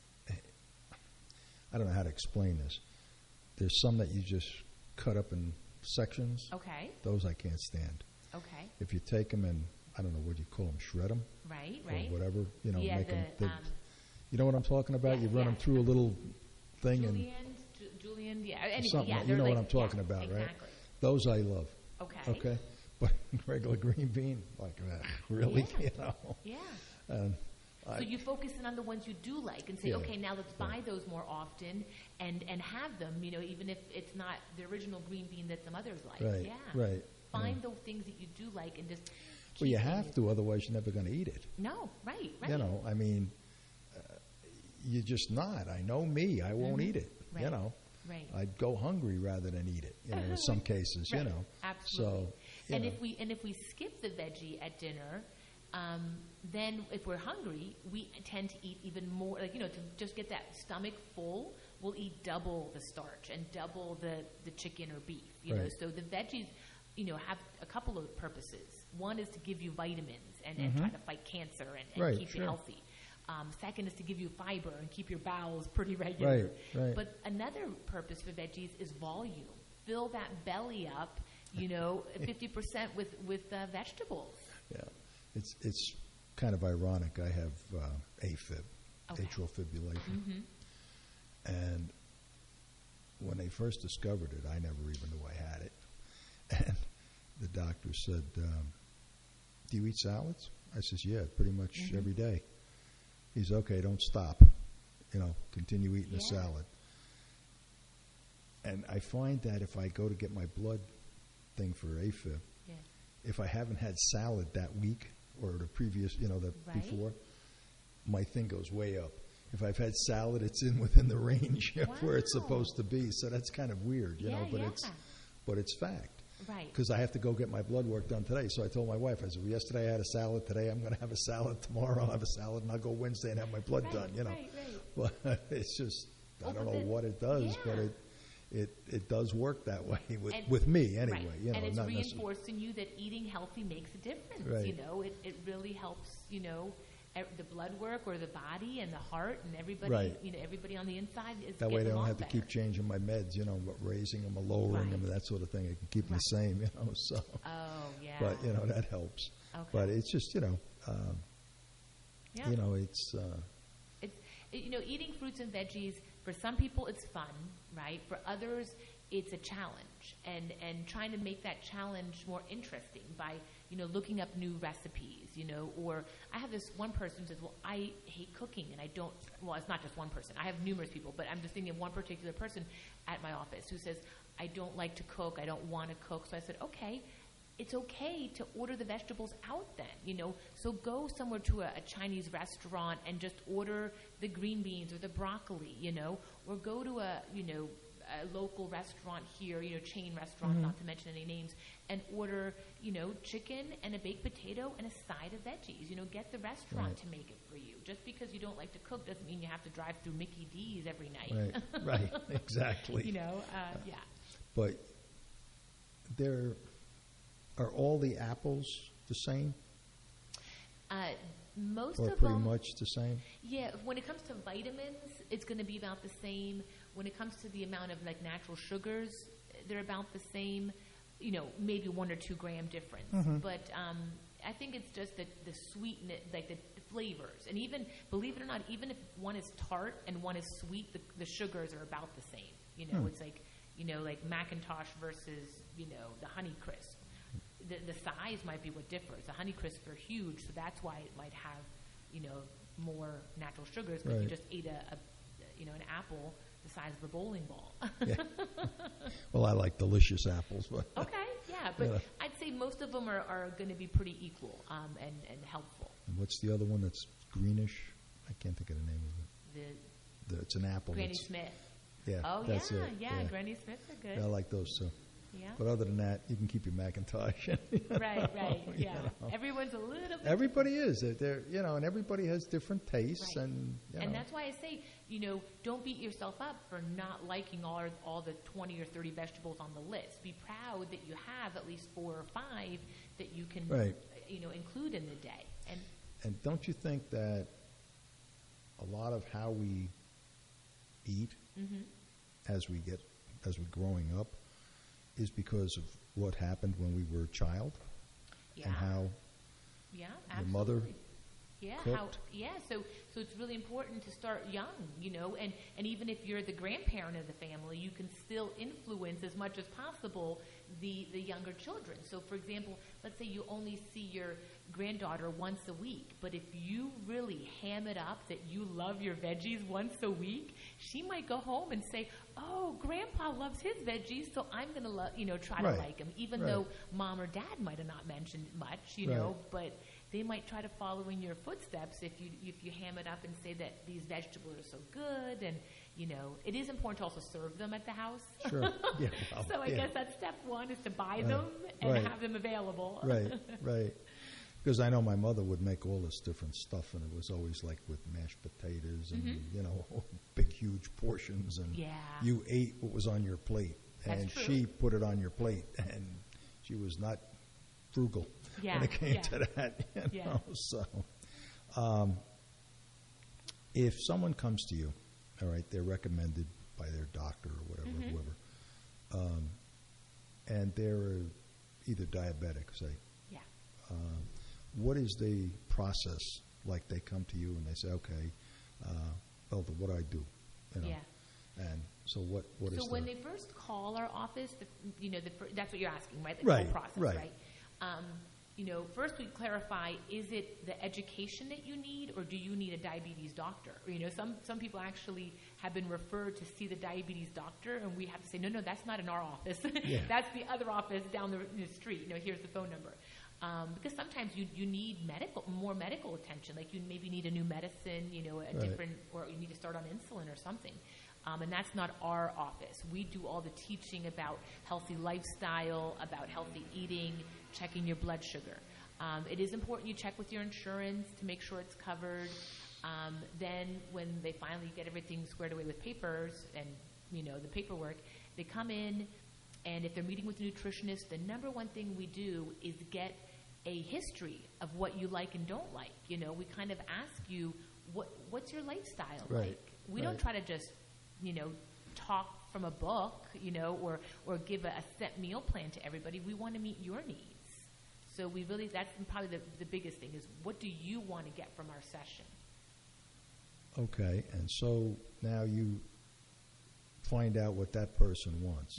Speaker 16: I don't know how to explain this. There's some that you just cut up in sections.
Speaker 20: Okay.
Speaker 16: Those I can't stand.
Speaker 20: Okay.
Speaker 16: If you take them and, I don't know, what do you call them, shred them?
Speaker 20: Right.
Speaker 16: Or whatever, make them. You know what I'm talking about? You run them through a little thing
Speaker 20: Julienne, anyway,
Speaker 16: something. You know what I'm talking about,
Speaker 20: exactly.
Speaker 16: Right? Those I love.
Speaker 20: Okay.
Speaker 16: But regular green bean, really,
Speaker 20: Yeah.
Speaker 16: So
Speaker 20: you focus in on the ones you do like and say, okay, now let's buy those more often and have them, even if it's not the original green bean that some others like.
Speaker 16: Right, right.
Speaker 20: Find those things that you do like and just
Speaker 16: Well, you have to, otherwise you're never going to eat it.
Speaker 20: No, right.
Speaker 16: you're just not. I know me. I won't eat it.
Speaker 2: Right.
Speaker 16: You know.
Speaker 2: Right.
Speaker 16: I'd go hungry rather than eat it. You know, in some cases.
Speaker 2: Right.
Speaker 16: You know.
Speaker 2: Absolutely.
Speaker 16: So.
Speaker 2: And if we skip the veggie at dinner, then if we're hungry, we tend to eat even more. Like, to just get that stomach full, we'll eat double the starch and double the chicken or beef. You know, so the veggies, have a couple of purposes. One is to give you vitamins and try to fight cancer and keep you healthy. Second is to give you fiber and keep your bowels pretty regular.
Speaker 16: Right.
Speaker 2: But another purpose for veggies is volume. Fill that belly up, 50% with vegetables.
Speaker 16: Yeah. It's kind of ironic. I have AFib, atrial fibrillation. And when they first discovered it, I never even knew I had it. And the doctor said, do you eat salads? I says, yeah, pretty much every day. He's okay, don't stop. Continue eating the salad. And I find that if I go to get my blood thing for AFib, if I haven't had salad that week or the previous, before, my thing goes way up. If I've had salad, it's within the range of where it's supposed to be. So that's kind of weird, but it's fact.
Speaker 2: Right.
Speaker 16: Because I have to go get my blood work done today. So I told my wife, I said, well, yesterday I had a salad. Today I'm going to have a salad. Tomorrow I'll have a salad, and I'll go Wednesday and have my blood done. Right. But it's just, I don't know what it does, but it does work that way with me anyway.
Speaker 2: Right. And it's reinforcing you that eating healthy makes a difference.
Speaker 16: Right.
Speaker 2: It really helps. The blood work or the body and the heart and everybody.
Speaker 16: Right.
Speaker 2: Everybody on the inside is
Speaker 16: that way. They don't have
Speaker 2: better.
Speaker 16: to keep changing my meds. Raising them or lowering them and that sort of thing. It can keep them the same. So.
Speaker 2: Oh yeah.
Speaker 16: But that helps.
Speaker 2: Okay.
Speaker 16: But it's just it's.
Speaker 2: Eating fruits and veggies, for some people it's fun, right? For others, it's a challenge, and trying to make that challenge more interesting by looking up new recipes, or I have this one person who says, well, I hate cooking, and I don't. Well, it's not just one person. I have numerous people, but I'm just thinking of one particular person at my office who says, I don't like to cook. I don't want to cook. So I said, okay. It's okay to order the vegetables out then, So go somewhere to a Chinese restaurant and just order the green beans or the broccoli, or go to a local restaurant here, chain restaurant, not to mention any names, and order, chicken and a baked potato and a side of veggies. Get the restaurant to make it for you. Just because you don't like to cook doesn't mean you have to drive through Mickey D's every night.
Speaker 16: Right, exactly.
Speaker 2: Yeah.
Speaker 16: But are all the apples the same?
Speaker 2: Most
Speaker 16: or
Speaker 2: of
Speaker 16: pretty
Speaker 2: them,
Speaker 16: much the same?
Speaker 2: Yeah, when it comes to vitamins, it's going to be about the same. When it comes to the amount of natural sugars, they're about the same. Maybe 1 or 2 gram difference. But I think it's just the sweetness, like the flavors, and even believe it or not, even if one is tart and one is sweet, the sugars are about the same. It's like like Macintosh versus the Honeycrisp. The size might be what differs. The Honeycrisps are huge, so that's why it might have, more natural sugars. But you just ate an apple the size of a bowling ball.
Speaker 16: Yeah. Well, I like delicious apples, but
Speaker 2: okay, yeah, but I'd say most of them are going to be pretty equal and helpful.
Speaker 16: And what's the other one that's greenish? I can't think of the name of it. It's an apple.
Speaker 2: Granny Smith.
Speaker 16: Yeah.
Speaker 2: Oh
Speaker 16: that's
Speaker 2: yeah,
Speaker 16: it.
Speaker 2: yeah. Granny Smiths are good.
Speaker 16: Yeah, I like those too.
Speaker 2: Yeah.
Speaker 16: But other than that, you can keep your Macintosh.
Speaker 2: Right, yeah. Everyone's a little bit.
Speaker 16: Everybody is. They're and everybody has different tastes, and
Speaker 2: that's why I say, don't beat yourself up for not liking all the 20 or 30 vegetables on the list. Be proud that you have at least 4 or 5 that you can, include in the day.
Speaker 16: And don't you think that a lot of how we eat as we're growing up is because of what happened when we were a child, and how your mother cooked?
Speaker 2: So it's really important to start young, and even if you're the grandparent of the family, you can still influence as much as possible the younger children. So, for example, let's say you only see your granddaughter once a week, but if you really ham it up that you love your veggies once a week, she might go home and say, "Oh, Grandpa loves his veggies, so I'm going to try to like him," even though Mom or Dad might have not mentioned much, but they might try to follow in your footsteps if you ham it up and say that these vegetables are so good, and it is important to also serve them at the house.
Speaker 16: Sure. Yeah. Well,
Speaker 2: so I guess that's step one, is to buy them and have them available.
Speaker 16: Right. Because I know my mother would make all this different stuff, and it was always like with mashed potatoes and big huge portions, and you ate what was on your plate, and she put it on your plate, and she was not frugal when it came to that. So, if someone comes to you, all right, they're recommended by their doctor or whatever, whoever, and they're either diabetic, say. What is the process like? They come to you and they say, "Okay, Belva, what do I do?" And so what is?
Speaker 2: So when they first call our office, that's what you're asking, right? The whole process, right? First we clarify: is it the education that you need, or do you need a diabetes doctor? Or, some people actually have been referred to see the diabetes doctor, and we have to say, no, that's not in our office. That's the other office down the street. Here's the phone number. Because sometimes you need more medical attention, like you maybe need a new medicine, different, or you need to start on insulin or something. And that's not our office. We do all the teaching about healthy lifestyle, about healthy eating, checking your blood sugar. It is important you check with your insurance to make sure it's covered. Then when they finally get everything squared away with papers and, the paperwork, they come in, and if they're meeting with a nutritionist, the number one thing we do is get a history of what you like and don't like. We kind of ask you, what's your lifestyle like? We don't try to just, talk from a book, or give a set meal plan to everybody. We want to meet your needs. So that's probably the biggest thing, is what do you want to get from our session?
Speaker 16: Okay, and so now you find out what that person wants.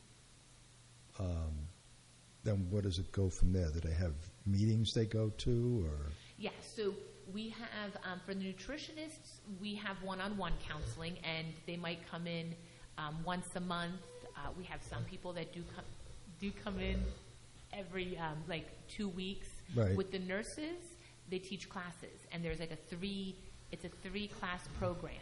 Speaker 16: Then where does it go from there? Do they have meetings they go to, or?
Speaker 2: Yeah, so we have, for the nutritionists, we have one-on-one counseling, and they might come in once a month. We have some people that do come in every 2 weeks.
Speaker 16: Right.
Speaker 2: With the nurses, they teach classes, and there's like a 3-class program.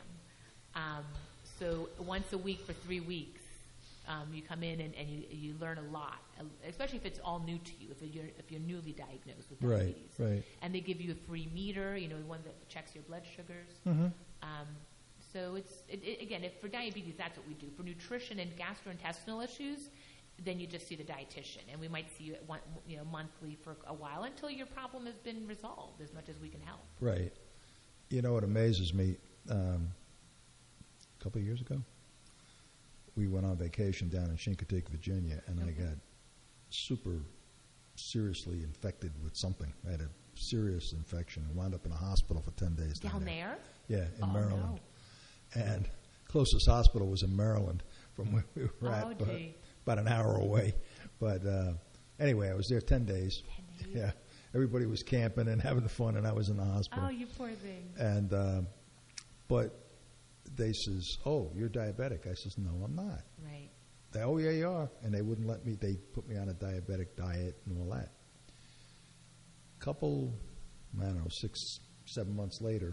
Speaker 2: So once a week for 3 weeks. You come in and you learn a lot, especially if it's all new to you, if you're newly diagnosed with diabetes.
Speaker 16: Right.
Speaker 2: And they give you a free meter, one that checks your blood sugars. So again, if for diabetes, that's what we do. For nutrition and gastrointestinal issues, then you just see the dietitian, and we might see you monthly for a while until your problem has been resolved as much as we can help.
Speaker 16: Right. What amazes me, a couple of years ago, we went on vacation down in Chincoteague, Virginia, and I got super seriously infected with something. I had a serious infection and wound up in a hospital for 10 days.
Speaker 2: Down there?
Speaker 16: Yeah, in Maryland. No. And closest hospital was in Maryland from where we were at, about an hour away. But anyway, I was there 10 days. 10 days? Yeah. Everybody was camping and having fun, and I was in the hospital.
Speaker 2: Oh, you poor thing.
Speaker 16: And but they says, "Oh, you're diabetic." I says, "No, I'm not."
Speaker 2: Right.
Speaker 16: They, "Oh, yeah, you are." And they wouldn't let me. They put me on a diabetic diet and all that. Couple, I don't know, 6-7 months later,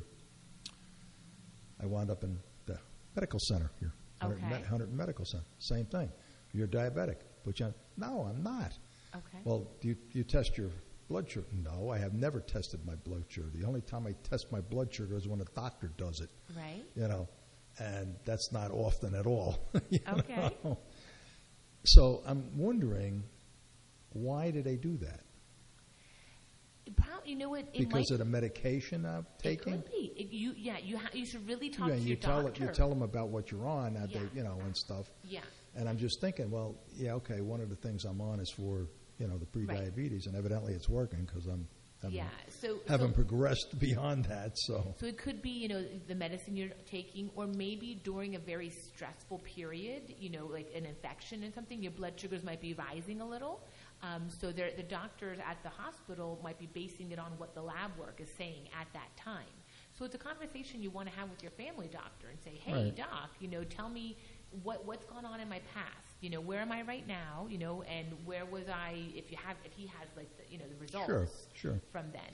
Speaker 16: I wound up in the medical center here.
Speaker 2: Okay.
Speaker 16: 100 Medical Center. Same thing. You're diabetic. Put you on. No, I'm not.
Speaker 2: Okay.
Speaker 16: Well, do you test your blood sugar? No, I have never tested my blood sugar. The only time I test my blood sugar is when a doctor does it.
Speaker 2: Right.
Speaker 16: And that's not often at all.
Speaker 2: Okay.
Speaker 16: So I'm wondering, why do they do that?
Speaker 2: Probably, you know what?
Speaker 16: Because of the medication I'm taking?
Speaker 2: It could be. You should really talk to your doctor.
Speaker 16: You tell them about what you're on, and stuff.
Speaker 2: Yeah.
Speaker 16: And I'm just thinking, well, yeah, okay, one of the things I'm on is for, the pre-diabetes, and evidently it's working because I'm haven't progressed beyond that. So
Speaker 2: it could be, the medicine you're taking, or maybe during a very stressful period, like an infection and something, your blood sugars might be rising a little. So the doctors at the hospital might be basing it on what the lab work is saying at that time. So it's a conversation you want to have with your family doctor and say, "Hey,
Speaker 16: right.
Speaker 2: Doc, tell me what's gone on in my past. Where am I right now? And where was I? If he has like the results
Speaker 16: sure.
Speaker 2: from then."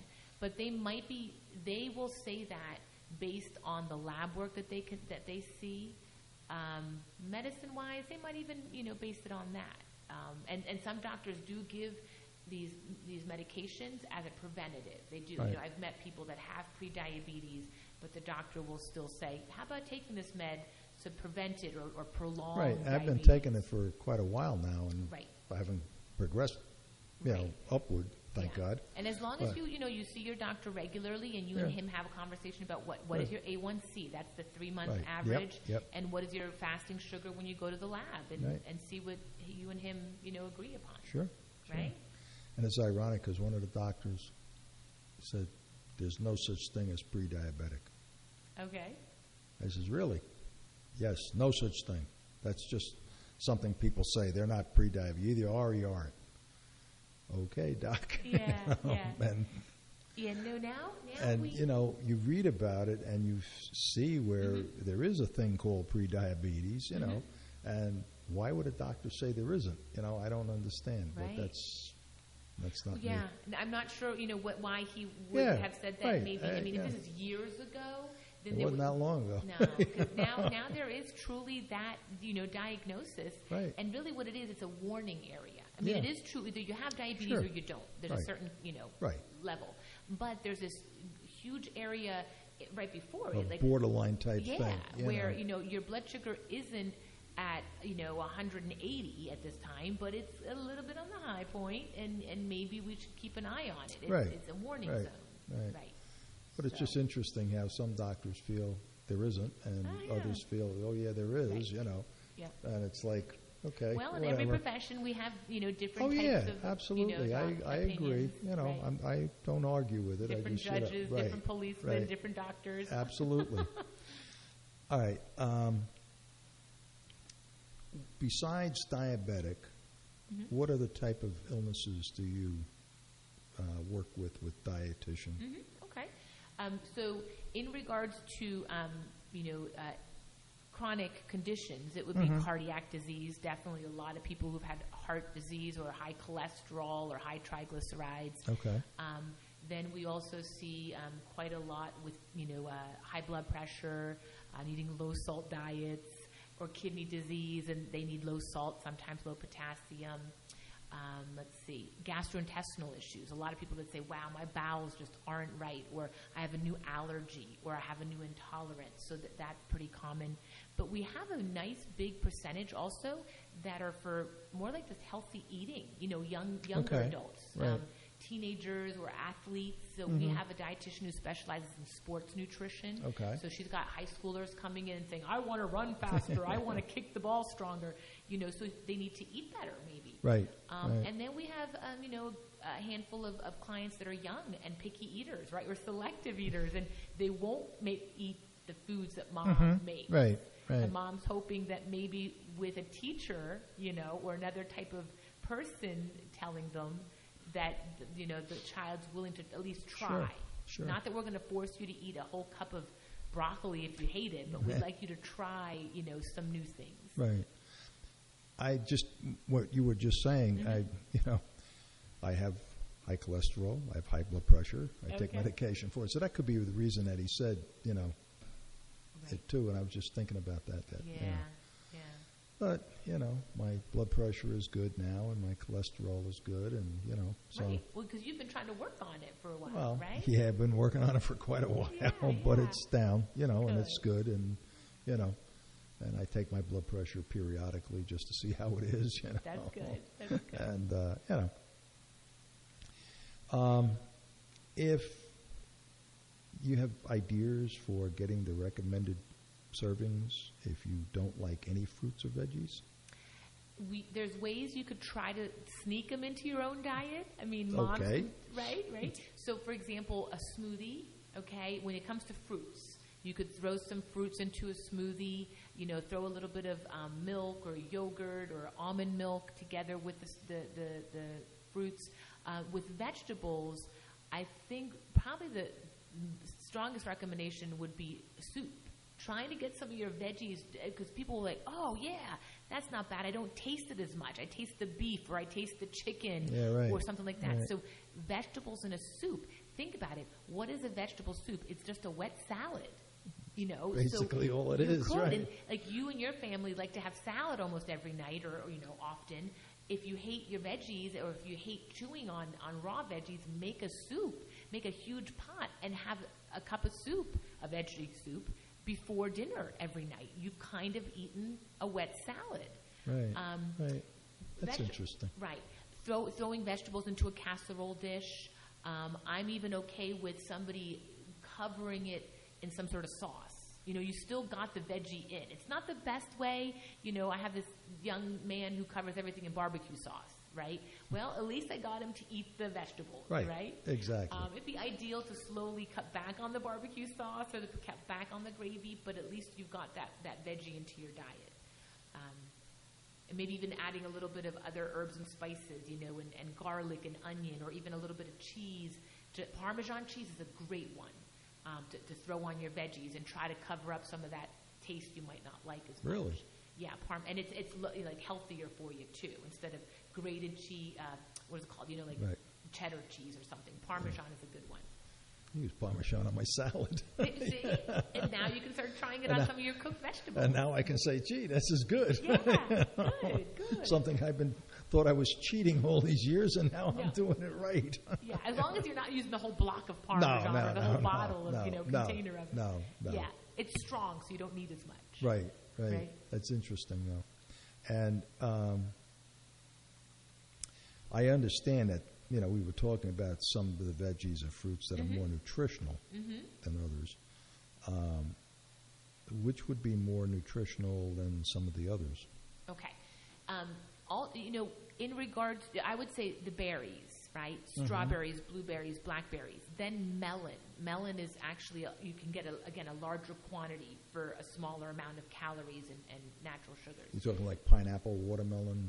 Speaker 2: but they will say that based on the lab work that they see. Medicine-wise, they might even, base it on that. And some doctors do give these medications as a preventative. They do.
Speaker 16: Right.
Speaker 2: I've met people that have prediabetes, but the doctor will still say, how about taking this med to prevent it or prolong
Speaker 16: Right.
Speaker 2: diabetes?
Speaker 16: I've been taking it for quite a while now, and
Speaker 2: Right.
Speaker 16: I haven't progressed, upward, thank God.
Speaker 2: And as long as you see your doctor regularly and you and him have a conversation about what is your A1C, that's the 3-month
Speaker 16: Right.
Speaker 2: average,
Speaker 16: Yep.
Speaker 2: and what is your fasting sugar when you go to the lab, and,
Speaker 16: Right.
Speaker 2: and see what you and him, agree upon.
Speaker 16: Sure.
Speaker 2: Right?
Speaker 16: And it's ironic because one of the doctors said, there's no such thing as pre-diabetic.
Speaker 2: Okay.
Speaker 16: I says, really? Yes, no such thing. That's just something people say. They're not pre-diabetic. You either are or you aren't. Okay, doc.
Speaker 2: Yeah, yeah.
Speaker 16: And,
Speaker 2: now
Speaker 16: and
Speaker 2: we...
Speaker 16: you read about it and you see where there is a thing called pre-diabetes, and why would a doctor say there isn't? I don't understand.
Speaker 2: Right.
Speaker 16: But that's not me.
Speaker 2: Yeah, I'm not sure, why he would have said that.
Speaker 16: Right.
Speaker 2: Maybe, if this is years ago, then
Speaker 16: it wasn't that long ago.
Speaker 2: No, because now there is truly that, diagnosis.
Speaker 16: Right.
Speaker 2: And really what it is, it's a warning area. I mean, it is true. Either you have diabetes or you don't. There's a certain, level. But there's this huge area right before it.
Speaker 16: A borderline type thing.
Speaker 2: Where, your blood sugar isn't at 180 at this time, but it's a little bit on the high point, and maybe we should keep an eye on it. It's a warning zone. Right.
Speaker 16: But it's just interesting how some doctors feel there isn't, and others feel, oh yeah, there is.
Speaker 2: Yeah.
Speaker 16: And it's like, okay.
Speaker 2: Well, in
Speaker 16: whatever.
Speaker 2: every profession, we have different
Speaker 16: oh
Speaker 2: types
Speaker 16: yeah,
Speaker 2: of
Speaker 16: absolutely. I agree. I don't argue with it.
Speaker 2: Different
Speaker 16: I just
Speaker 2: judges, different policemen, different doctors.
Speaker 16: Absolutely. All right. Besides diabetic, what other type of illnesses do you work with dietitian?
Speaker 2: Okay. So in regards to, chronic conditions, it would be cardiac disease. Definitely a lot of people who've had heart disease or high cholesterol or high triglycerides.
Speaker 16: Okay.
Speaker 2: Then we also see quite a lot with, high blood pressure, needing low salt diets, or kidney disease, and they need low salt, sometimes low potassium. Let's see, gastrointestinal issues. A lot of people that say, wow, my bowels just aren't right, or I have a new allergy, or I have a new intolerance. So that's pretty common. But we have a nice big percentage also that are for more like this healthy eating, younger adults.
Speaker 16: Right.
Speaker 2: Teenagers or athletes. So we have a dietitian who specializes in sports nutrition.
Speaker 16: Okay.
Speaker 2: So she's got high schoolers coming in and saying, I want to run faster, I want to kick the ball stronger. So they need to eat better maybe.
Speaker 16: Right.
Speaker 2: And then we have, a handful of clients that are young and picky eaters, right? Or selective eaters, and they won't eat the foods that mom makes.
Speaker 16: Right.
Speaker 2: And mom's hoping that maybe with a teacher, or another type of person telling them that, the child's willing to at least try.
Speaker 16: Sure.
Speaker 2: Not that we're going to force you to eat a whole cup of broccoli if you hate it, but we'd like you to try, some new things.
Speaker 16: Right. What you were just saying, I have high cholesterol, I have high blood pressure, I take medication for it. So that could be the reason that he said, it too, and I was just thinking about that. But, my blood pressure is good now, and my cholesterol is good, and, so.
Speaker 2: Right. Well, because you've been trying to work on it for a while,
Speaker 16: Well,
Speaker 2: right?
Speaker 16: yeah, I've been working on it for quite a while, but it's down, and it's good, and, and I take my blood pressure periodically just to see how it is,
Speaker 2: That's good. That's good.
Speaker 16: And, if you have ideas for getting the recommended servings if you don't like any fruits or veggies?
Speaker 2: There's ways you could try to sneak them into your own diet. I mean, moms, right? So, for example, a smoothie, when it comes to fruits, you could throw some fruits into a smoothie, throw a little bit of milk or yogurt or almond milk together with the fruits. With vegetables, I think probably the strongest recommendation would be soup. Trying to get some of your veggies, because people are like, oh, yeah, that's not bad. I don't taste it as much. I taste the beef or I taste the chicken or something like that. Right. So vegetables in a soup, think about it. What is a vegetable soup? It's just a wet salad.
Speaker 16: Basically
Speaker 2: so
Speaker 16: all it is,
Speaker 2: could.
Speaker 16: right?
Speaker 2: And, like you and your family like to have salad almost every night or often. If you hate your veggies or if you hate chewing on raw veggies, make a soup. Make a huge pot and have a cup of soup, a veggie soup, before dinner every night. You've kind of eaten a wet salad.
Speaker 16: Right. Right. That's interesting.
Speaker 2: Right. Throwing vegetables into a casserole dish. I'm even okay with somebody covering it in some sort of sauce. You still got the veggie in. It's not the best way. I have this young man who covers everything in barbecue sauce, right? Well, at least I got him to eat the vegetables, right?
Speaker 16: Exactly.
Speaker 2: It'd be ideal to slowly cut back on the barbecue sauce or to cut back on the gravy, but at least you've got that veggie into your diet. And maybe even adding a little bit of other herbs and spices, and garlic and onion, or even a little bit of cheese. Parmesan cheese is a great one. To throw on your veggies and try to cover up some of that taste you might not like as much.
Speaker 16: Really?
Speaker 2: Yeah, and it's like healthier for you too. Instead of grated cheese, what is it called?
Speaker 16: Right.
Speaker 2: Cheddar cheese or something. Parmesan is a good one.
Speaker 16: I use Parmesan on my salad.
Speaker 2: See? And now you can start trying it on some of your cooked vegetables.
Speaker 16: And now I can say, gee, this is good.
Speaker 2: Yeah, good.
Speaker 16: Something thought I was cheating all these years, and now I'm doing it right.
Speaker 2: Yeah, as long as you're not using the whole block of Parmesan or the whole bottle of container of it.
Speaker 16: No.
Speaker 2: Yeah, it's strong, so you don't need as much.
Speaker 16: Right. That's interesting, though. And I understand that, we were talking about some of the veggies and fruits that are more nutritional than others. Which would be more nutritional than some of the others?
Speaker 2: Okay. In regards, I would say the berries, right? Strawberries, blueberries, blackberries. Then melon. Melon is actually, you can get, a larger quantity for a smaller amount of calories and natural sugars.
Speaker 16: You're talking like pineapple, watermelon?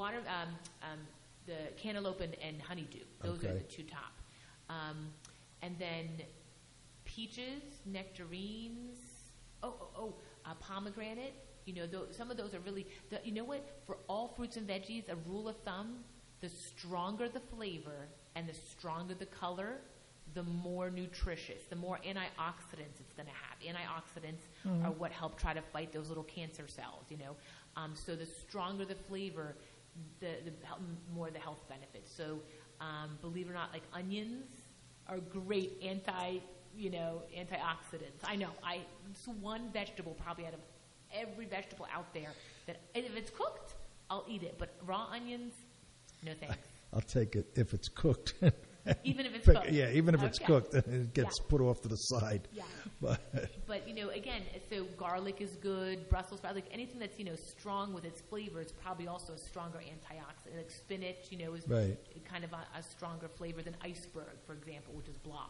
Speaker 2: The cantaloupe and honeydew. Those are the two top. And then peaches, nectarines, pomegranate. Some of those are really, you know what? For all fruits and veggies, a rule of thumb, the stronger the flavor and the stronger the color, the more nutritious, the more antioxidants it's going to have. Antioxidants are what help try to fight those little cancer cells, So the stronger the flavor, the more the health benefits. So believe it or not, like onions are great antioxidants. I know. It's one vegetable probably out of every vegetable out there that if it's cooked, I'll eat it. But raw onions, no thanks.
Speaker 16: I'll take it if it's cooked.
Speaker 2: Even if it's cooked.
Speaker 16: Yeah, even if it's cooked, it gets put off to the side.
Speaker 2: Yeah.
Speaker 16: But
Speaker 2: again, so garlic is good, Brussels sprouts, like anything that's, strong with its flavor is probably also a stronger antioxidant. Like spinach, is kind of a stronger flavor than iceberg, for example, which is blah.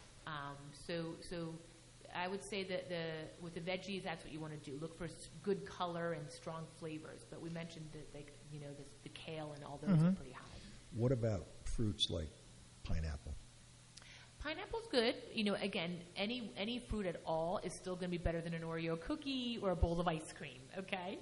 Speaker 2: So I would say that with the veggies, that's what you want to do. Look for good color and strong flavors. But we mentioned that, the kale and all those are pretty high.
Speaker 16: What about fruits like pineapple?
Speaker 2: Pineapple's good. Again, any fruit at all is still going to be better than an Oreo cookie or a bowl of ice cream. Okay,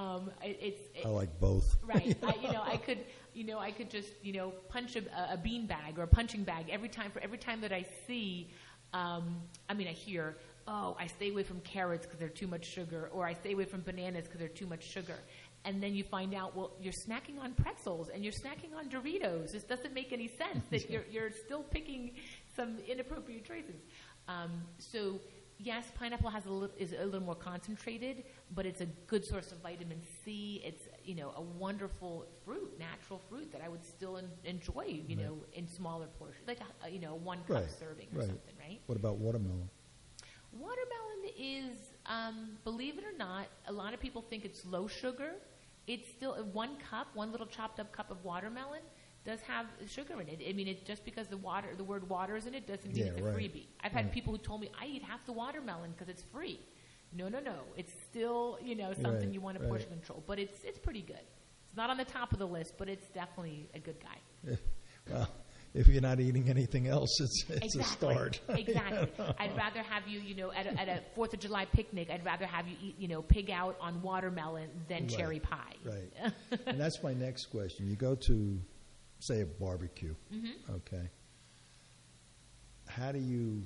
Speaker 16: I like both.
Speaker 2: Right. I could just punch a bean bag or a punching bag every time that I see. I hear, I stay away from carrots because they're too much sugar, or I stay away from bananas because they're too much sugar. And then you find out, well, you're snacking on pretzels and you're snacking on Doritos. This doesn't make any sense that you're still picking some inappropriate choices. So, yes, pineapple is a little more concentrated, but it's a good source of vitamin C. It's a wonderful fruit, natural fruit that I would still enjoy. In smaller portions, like a 1 cup serving or something, right?
Speaker 16: What about watermelon?
Speaker 2: Watermelon is, believe it or not, a lot of people think it's low sugar. It's still 1 cup, one little chopped up cup of watermelon does have sugar in it. Just because the word water is in it doesn't mean it's a freebie. I've had people who told me, I eat half the watermelon because it's free. No. It's still, something you want to portion control. But it's pretty good. It's not on the top of the list, but it's definitely a good guy.
Speaker 16: Well, if you're not eating anything else, it's a start.
Speaker 2: Exactly. I'd rather have you, at a 4th of July picnic, I'd rather have you eat, pig out on watermelon than cherry pie.
Speaker 16: Right. And that's my next question. You go to, say, a barbecue, okay? how do you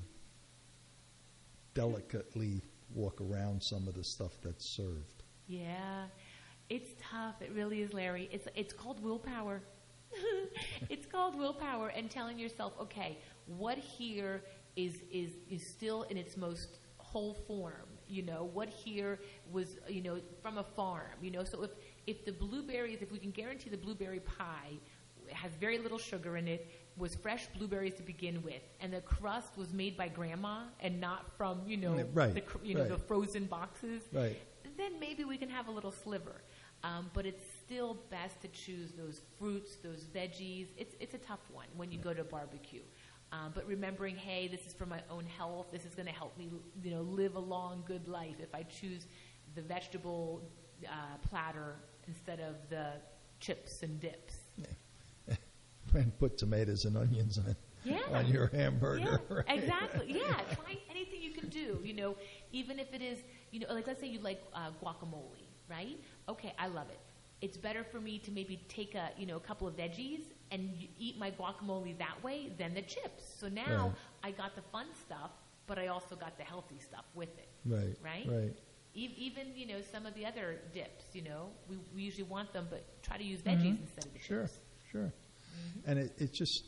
Speaker 16: delicately walk around some of the stuff that's served?
Speaker 2: Yeah, it's tough. It really is, Larry. It's called willpower. It's called willpower, and telling yourself, okay, what here is still in its most whole form. What here was, from a farm. So if the blueberries, if we can guarantee the blueberry pie has very little sugar in it, was fresh blueberries to begin with, and the crust was made by grandma and not from, the frozen boxes, then maybe we can have a little sliver. But it's still best to choose those fruits, those veggies. It's a tough one when you go to a barbecue. But remembering, hey, this is for my own health. This is going to help me, live a long, good life if I choose the vegetable platter instead of the chips and dips.
Speaker 16: And put tomatoes and onions on your hamburger.
Speaker 2: Yeah,
Speaker 16: right?
Speaker 2: Exactly. Yeah, try anything you can do. Even if it is, like let's say you like guacamole, right? Okay, I love it. It's better for me to maybe take a couple of veggies and eat my guacamole that way than the chips. So now I got the fun stuff, but I also got the healthy stuff with it. Right. Even some of the other dips. We usually want them, but try to use veggies instead of the chips.
Speaker 16: Sure. And it just,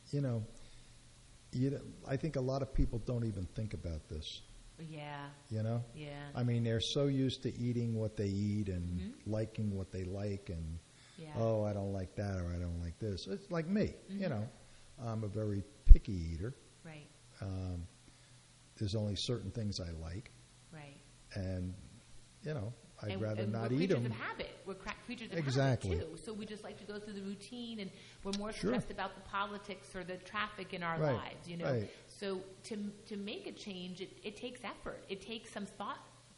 Speaker 16: I think a lot of people don't even think about this.
Speaker 2: Yeah.
Speaker 16: Yeah. I mean, they're so used to eating what they eat and liking what they like, and oh, I don't like that, or I don't like this. It's like me. I'm a very picky eater.
Speaker 2: Right.
Speaker 16: There's only certain things I like.
Speaker 2: Right.
Speaker 16: And I'd rather not eat them.
Speaker 2: We're creatures of habit. We're creatures of
Speaker 16: Exactly.
Speaker 2: habit, too. So we just like to go through the routine, and we're more stressed about the politics or the traffic in our lives,
Speaker 16: Right.
Speaker 2: So to make a change, it takes effort. It takes some thought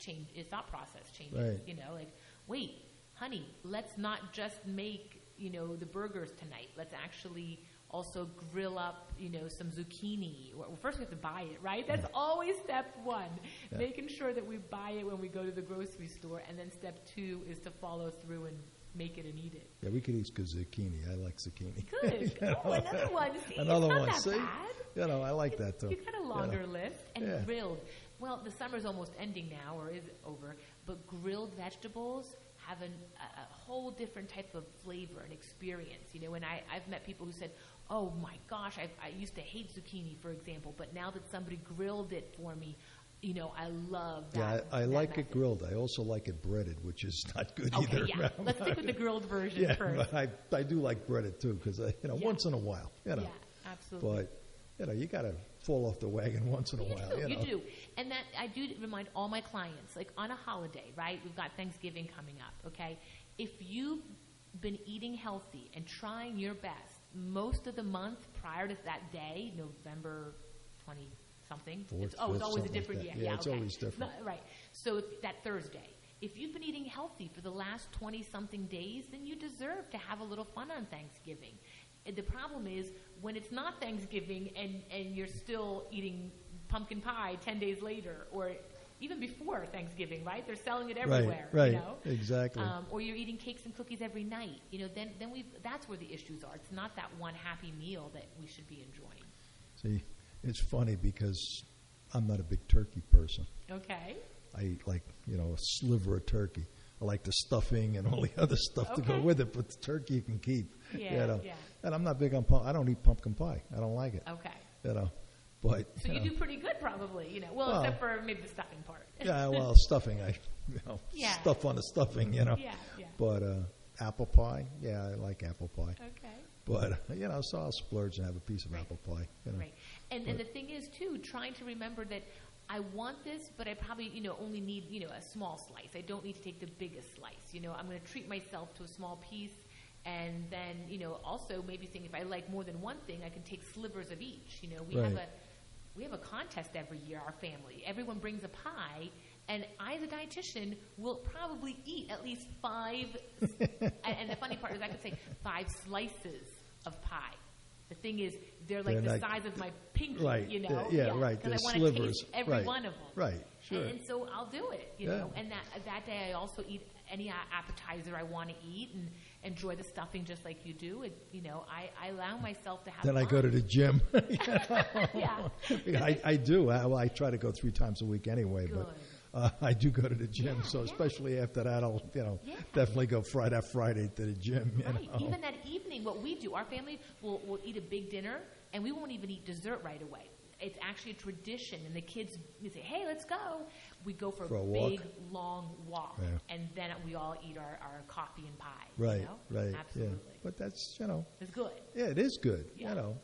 Speaker 2: process changes.
Speaker 16: Right.
Speaker 2: Wait, honey, let's not just make, the burgers tonight. Let's actually also grill up, some zucchini. Well, first we have to buy it, right? That's always step one. Yeah. Making sure that we buy it when we go to the grocery store. And then step two is to follow through and make it and eat it.
Speaker 16: Yeah, we could eat zucchini. I like zucchini.
Speaker 2: Good. Another one. See,
Speaker 16: another
Speaker 2: it's not
Speaker 16: one.
Speaker 2: that
Speaker 16: See?
Speaker 2: bad.
Speaker 16: I like that too.
Speaker 2: You got a longer list. And grilled. Well, the summer's almost ending now, or is over. But grilled vegetables have a whole different type of flavor and experience. And I've met people who said, oh my gosh, I used to hate zucchini, for example, but now that somebody grilled it for me, I love that.
Speaker 16: Yeah, I like method. It grilled. I also like it breaded, which is not good either.
Speaker 2: Okay, yeah. Let's stick with the grilled version first.
Speaker 16: But I do like breaded too, because once in a while,
Speaker 2: Yeah, absolutely.
Speaker 16: But you got to fall off the wagon once in a while.
Speaker 2: You do. And that I do remind all my clients, like on a holiday, right? We've got Thanksgiving coming up, okay? If you've been eating healthy and trying your best most of the month prior to that day, November 20-something. It's always a different
Speaker 16: day. Yeah, it's always different.
Speaker 2: Right. So that Thursday, if you've been eating healthy for the last 20-something days, then you deserve to have a little fun on Thanksgiving. And the problem is when it's not Thanksgiving and you're still eating pumpkin pie 10 days later, or even before Thanksgiving, right? They're selling it everywhere.
Speaker 16: Right. Exactly.
Speaker 2: Or you're eating cakes and cookies every night. Then that's where the issues are. It's not that one happy meal that we should be enjoying.
Speaker 16: See, it's funny because I'm not a big turkey person.
Speaker 2: Okay.
Speaker 16: I eat a sliver of turkey. I like the stuffing and all the other stuff to go with it, but the turkey you can keep.
Speaker 2: Yeah.
Speaker 16: And I'm not big on I don't eat pumpkin pie. I don't like it.
Speaker 2: Okay.
Speaker 16: But
Speaker 2: so you do pretty good, probably. Well, except for maybe the stuffing part.
Speaker 16: Yeah. Well, stuffing. Stuff on the stuffing.
Speaker 2: Yeah.
Speaker 16: But apple pie. Yeah, I like apple pie.
Speaker 2: Okay.
Speaker 16: But so I'll splurge and have a piece of apple pie.
Speaker 2: Right. And the thing is too, trying to remember that I want this, but I probably only need a small slice. I don't need to take the biggest slice. I'm going to treat myself to a small piece. And then, also maybe think if I like more than one thing, I can take slivers of each. We have a contest every year, our family. Everyone brings a pie, and I, as a dietitian, will probably eat at least 5, and the funny part is I could say 5 slices of pie. The thing is, they're like the size of my pinky,
Speaker 16: right.
Speaker 2: you know?
Speaker 16: Right.
Speaker 2: Because I want to taste every one of them.
Speaker 16: Right, sure.
Speaker 2: And so I'll do it, you know. And that day I also eat any appetizer I want to eat and enjoy the stuffing just like you do. You know, I allow myself to have
Speaker 16: Then
Speaker 2: fun.
Speaker 16: I go to the gym.
Speaker 2: Yeah.
Speaker 16: I do. I try to go 3 times a week anyway, but I do go to the gym. So especially after that, I'll definitely go that Friday to the gym. You know?
Speaker 2: Even that evening, what we do, our family will eat a big dinner, and we won't even eat dessert right away. It's actually a tradition, and the kids say, "Hey, let's go." We go for a big, long walk, and then we all eat our coffee and pie.
Speaker 16: Right,
Speaker 2: you know?
Speaker 16: right,
Speaker 2: Absolutely.
Speaker 16: yeah. But that's
Speaker 2: it's good.
Speaker 16: Yeah, it is good. You know,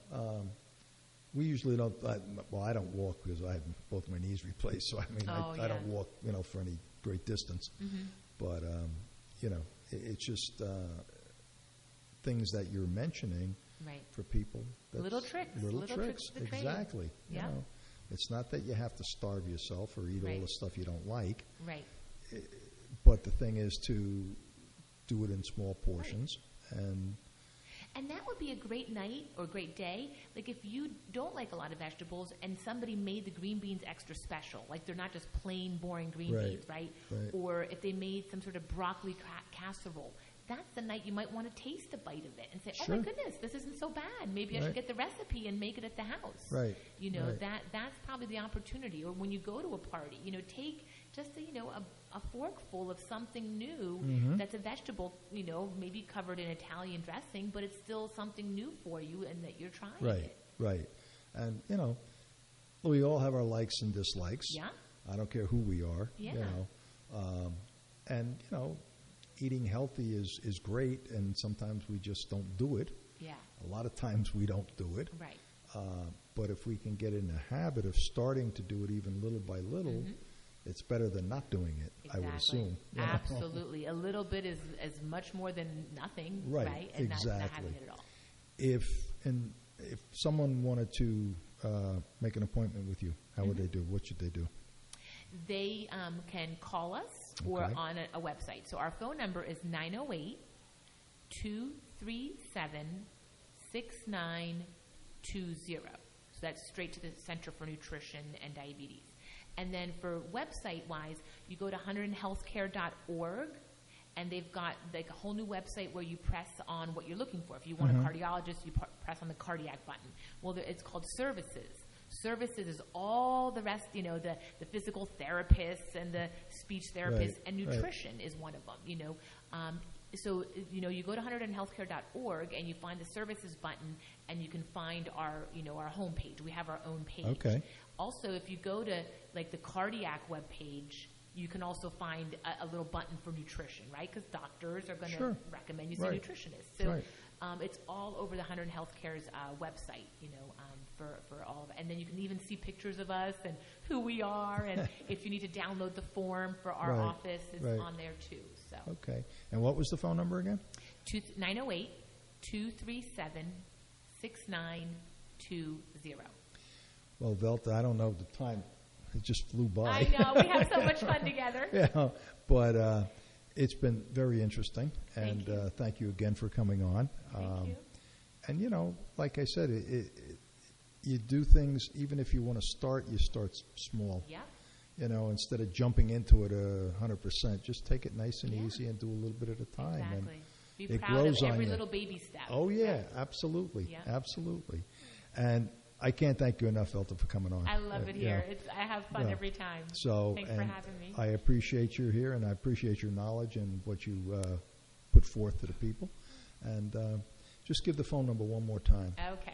Speaker 16: we usually don't. I don't walk because I have both my knees replaced. So I mean, I don't walk, for any great distance.
Speaker 2: Mm-hmm.
Speaker 16: But it's just things that you're mentioning for people.
Speaker 2: Little tricks.
Speaker 16: Little tricks. Exactly.
Speaker 2: Yeah.
Speaker 16: You know, it's not that you have to starve yourself or eat all the stuff you don't like.
Speaker 2: Right.
Speaker 16: But the thing is to do it in small portions
Speaker 2: And that would be a great night or great day. Like if you don't like a lot of vegetables and somebody made the green beans extra special, like they're not just plain, boring green beans, right? Or if they made some sort of broccoli casserole, that's the night you might want to taste a bite of it and say, oh my goodness, this isn't so bad. Maybe I should get the recipe and make it at the house.
Speaker 16: Right.
Speaker 2: You know, that's probably the opportunity. Or when you go to a party, take just a forkful of something new that's a vegetable, maybe covered in Italian dressing, but it's still something new for you and that you're trying it.
Speaker 16: Right. And, we all have our likes and dislikes.
Speaker 2: Yeah.
Speaker 16: I don't care who we are.
Speaker 2: Yeah.
Speaker 16: And, eating healthy is great, and sometimes we just don't do it.
Speaker 2: Yeah.
Speaker 16: A lot of times we don't do it.
Speaker 2: Right.
Speaker 16: But if we can get in the habit of starting to do it even little by little, it's better than not doing it, I would assume.
Speaker 2: Absolutely. A little bit is much more than nothing, right? And
Speaker 16: exactly.
Speaker 2: not having it at all.
Speaker 16: If someone wanted to make an appointment with you, how would they do? What should they do?
Speaker 2: They can call us or on a website. So our phone number is 908-237-6920. So that's straight to the Center for Nutrition and Diabetes. And then for website-wise, you go to huntertonhealthcare.org, and they've got like a whole new website where you press on what you're looking for. If you want a cardiologist, you press on the cardiac button. Well, it's called Services. Services is all the rest, the physical therapists and the speech therapists, and nutrition is one of them, So, you go to huntertonhealthcare.org and you find the services button, and you can find our homepage. We have our own page.
Speaker 16: Okay.
Speaker 2: Also, if you go to like the cardiac webpage, you can also find a little button for nutrition, right? Because doctors are going to recommend you see a nutritionist. So it's all over the Hunterdon Healthcare's website, for all of it. And then you can even see pictures of us and who we are. And if you need to download the form for our office, it's on there too. So.
Speaker 16: Okay. And what was the phone number again?
Speaker 2: 908-237-6920.
Speaker 16: Well, Velta, I don't know the time. It just flew by.
Speaker 2: I know. We have so much fun together.
Speaker 16: Yeah. But it's been very interesting. And thank you again for coming on.
Speaker 2: Thank you.
Speaker 16: And, like I said, you do things, even if you want to start, you start small.
Speaker 2: Yeah.
Speaker 16: Instead of jumping into it 100%, just take it nice and easy and do a little bit at a time.
Speaker 2: Exactly.
Speaker 16: And
Speaker 2: Be
Speaker 16: it
Speaker 2: proud
Speaker 16: grows
Speaker 2: of
Speaker 16: on
Speaker 2: every
Speaker 16: you.
Speaker 2: little baby step.
Speaker 16: Oh, yeah, absolutely.
Speaker 2: Yeah.
Speaker 16: Absolutely. And I can't thank you enough, Velta, for coming on.
Speaker 2: I love it here. I have fun every time.
Speaker 16: So,
Speaker 2: thanks for having me.
Speaker 16: I appreciate you here, and I appreciate your knowledge and what you put forth to the people. And just give the phone number one more time.
Speaker 2: Okay.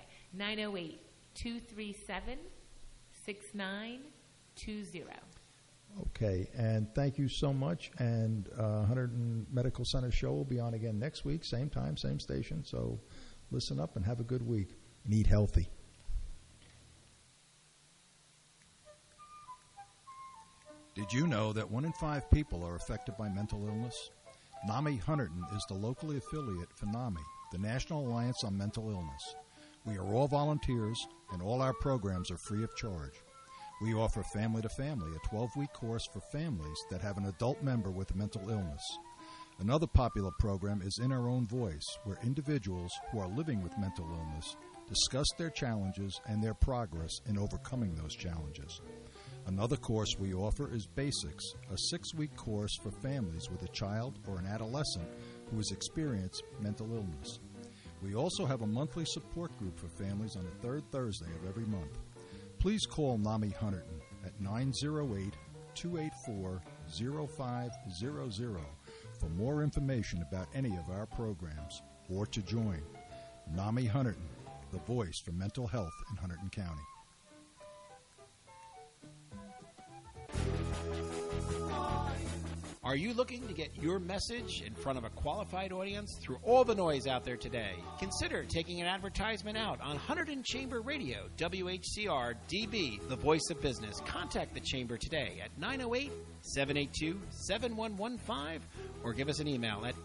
Speaker 2: 908-237-6920.
Speaker 16: Okay, and thank you so much. And Hunterdon Medical Center show will be on again next week, same time, same station. So listen up and have a good week. And eat healthy. Did you know that 1 in 5 people are affected by mental illness? NAMI Hunterdon is the locally affiliate for NAMI, the National Alliance on Mental Illness. We are all volunteers, and all our programs are free of charge. We offer Family to Family, a 12-week course for families that have an adult member with a mental illness. Another popular program is In Our Own Voice, where individuals who are living with mental illness discuss their challenges and their progress in overcoming those challenges. Another course we offer is Basics, a 6-week course for families with a child or an adolescent who has experienced mental illness. We also have a monthly support group for families on the third Thursday of every month. Please call NAMI Hunterton at 908-284-0500 for more information about any of our programs or to join. NAMI Hunterton, the voice for mental health in Hunterdon County.
Speaker 1: Are you looking to get your message in front of a qualified audience through all the noise out there today? Consider taking an advertisement out on Hunterdon Chamber Radio, WHCR DB, the voice of business. Contact the Chamber today at 908-782-7115 or give us an email at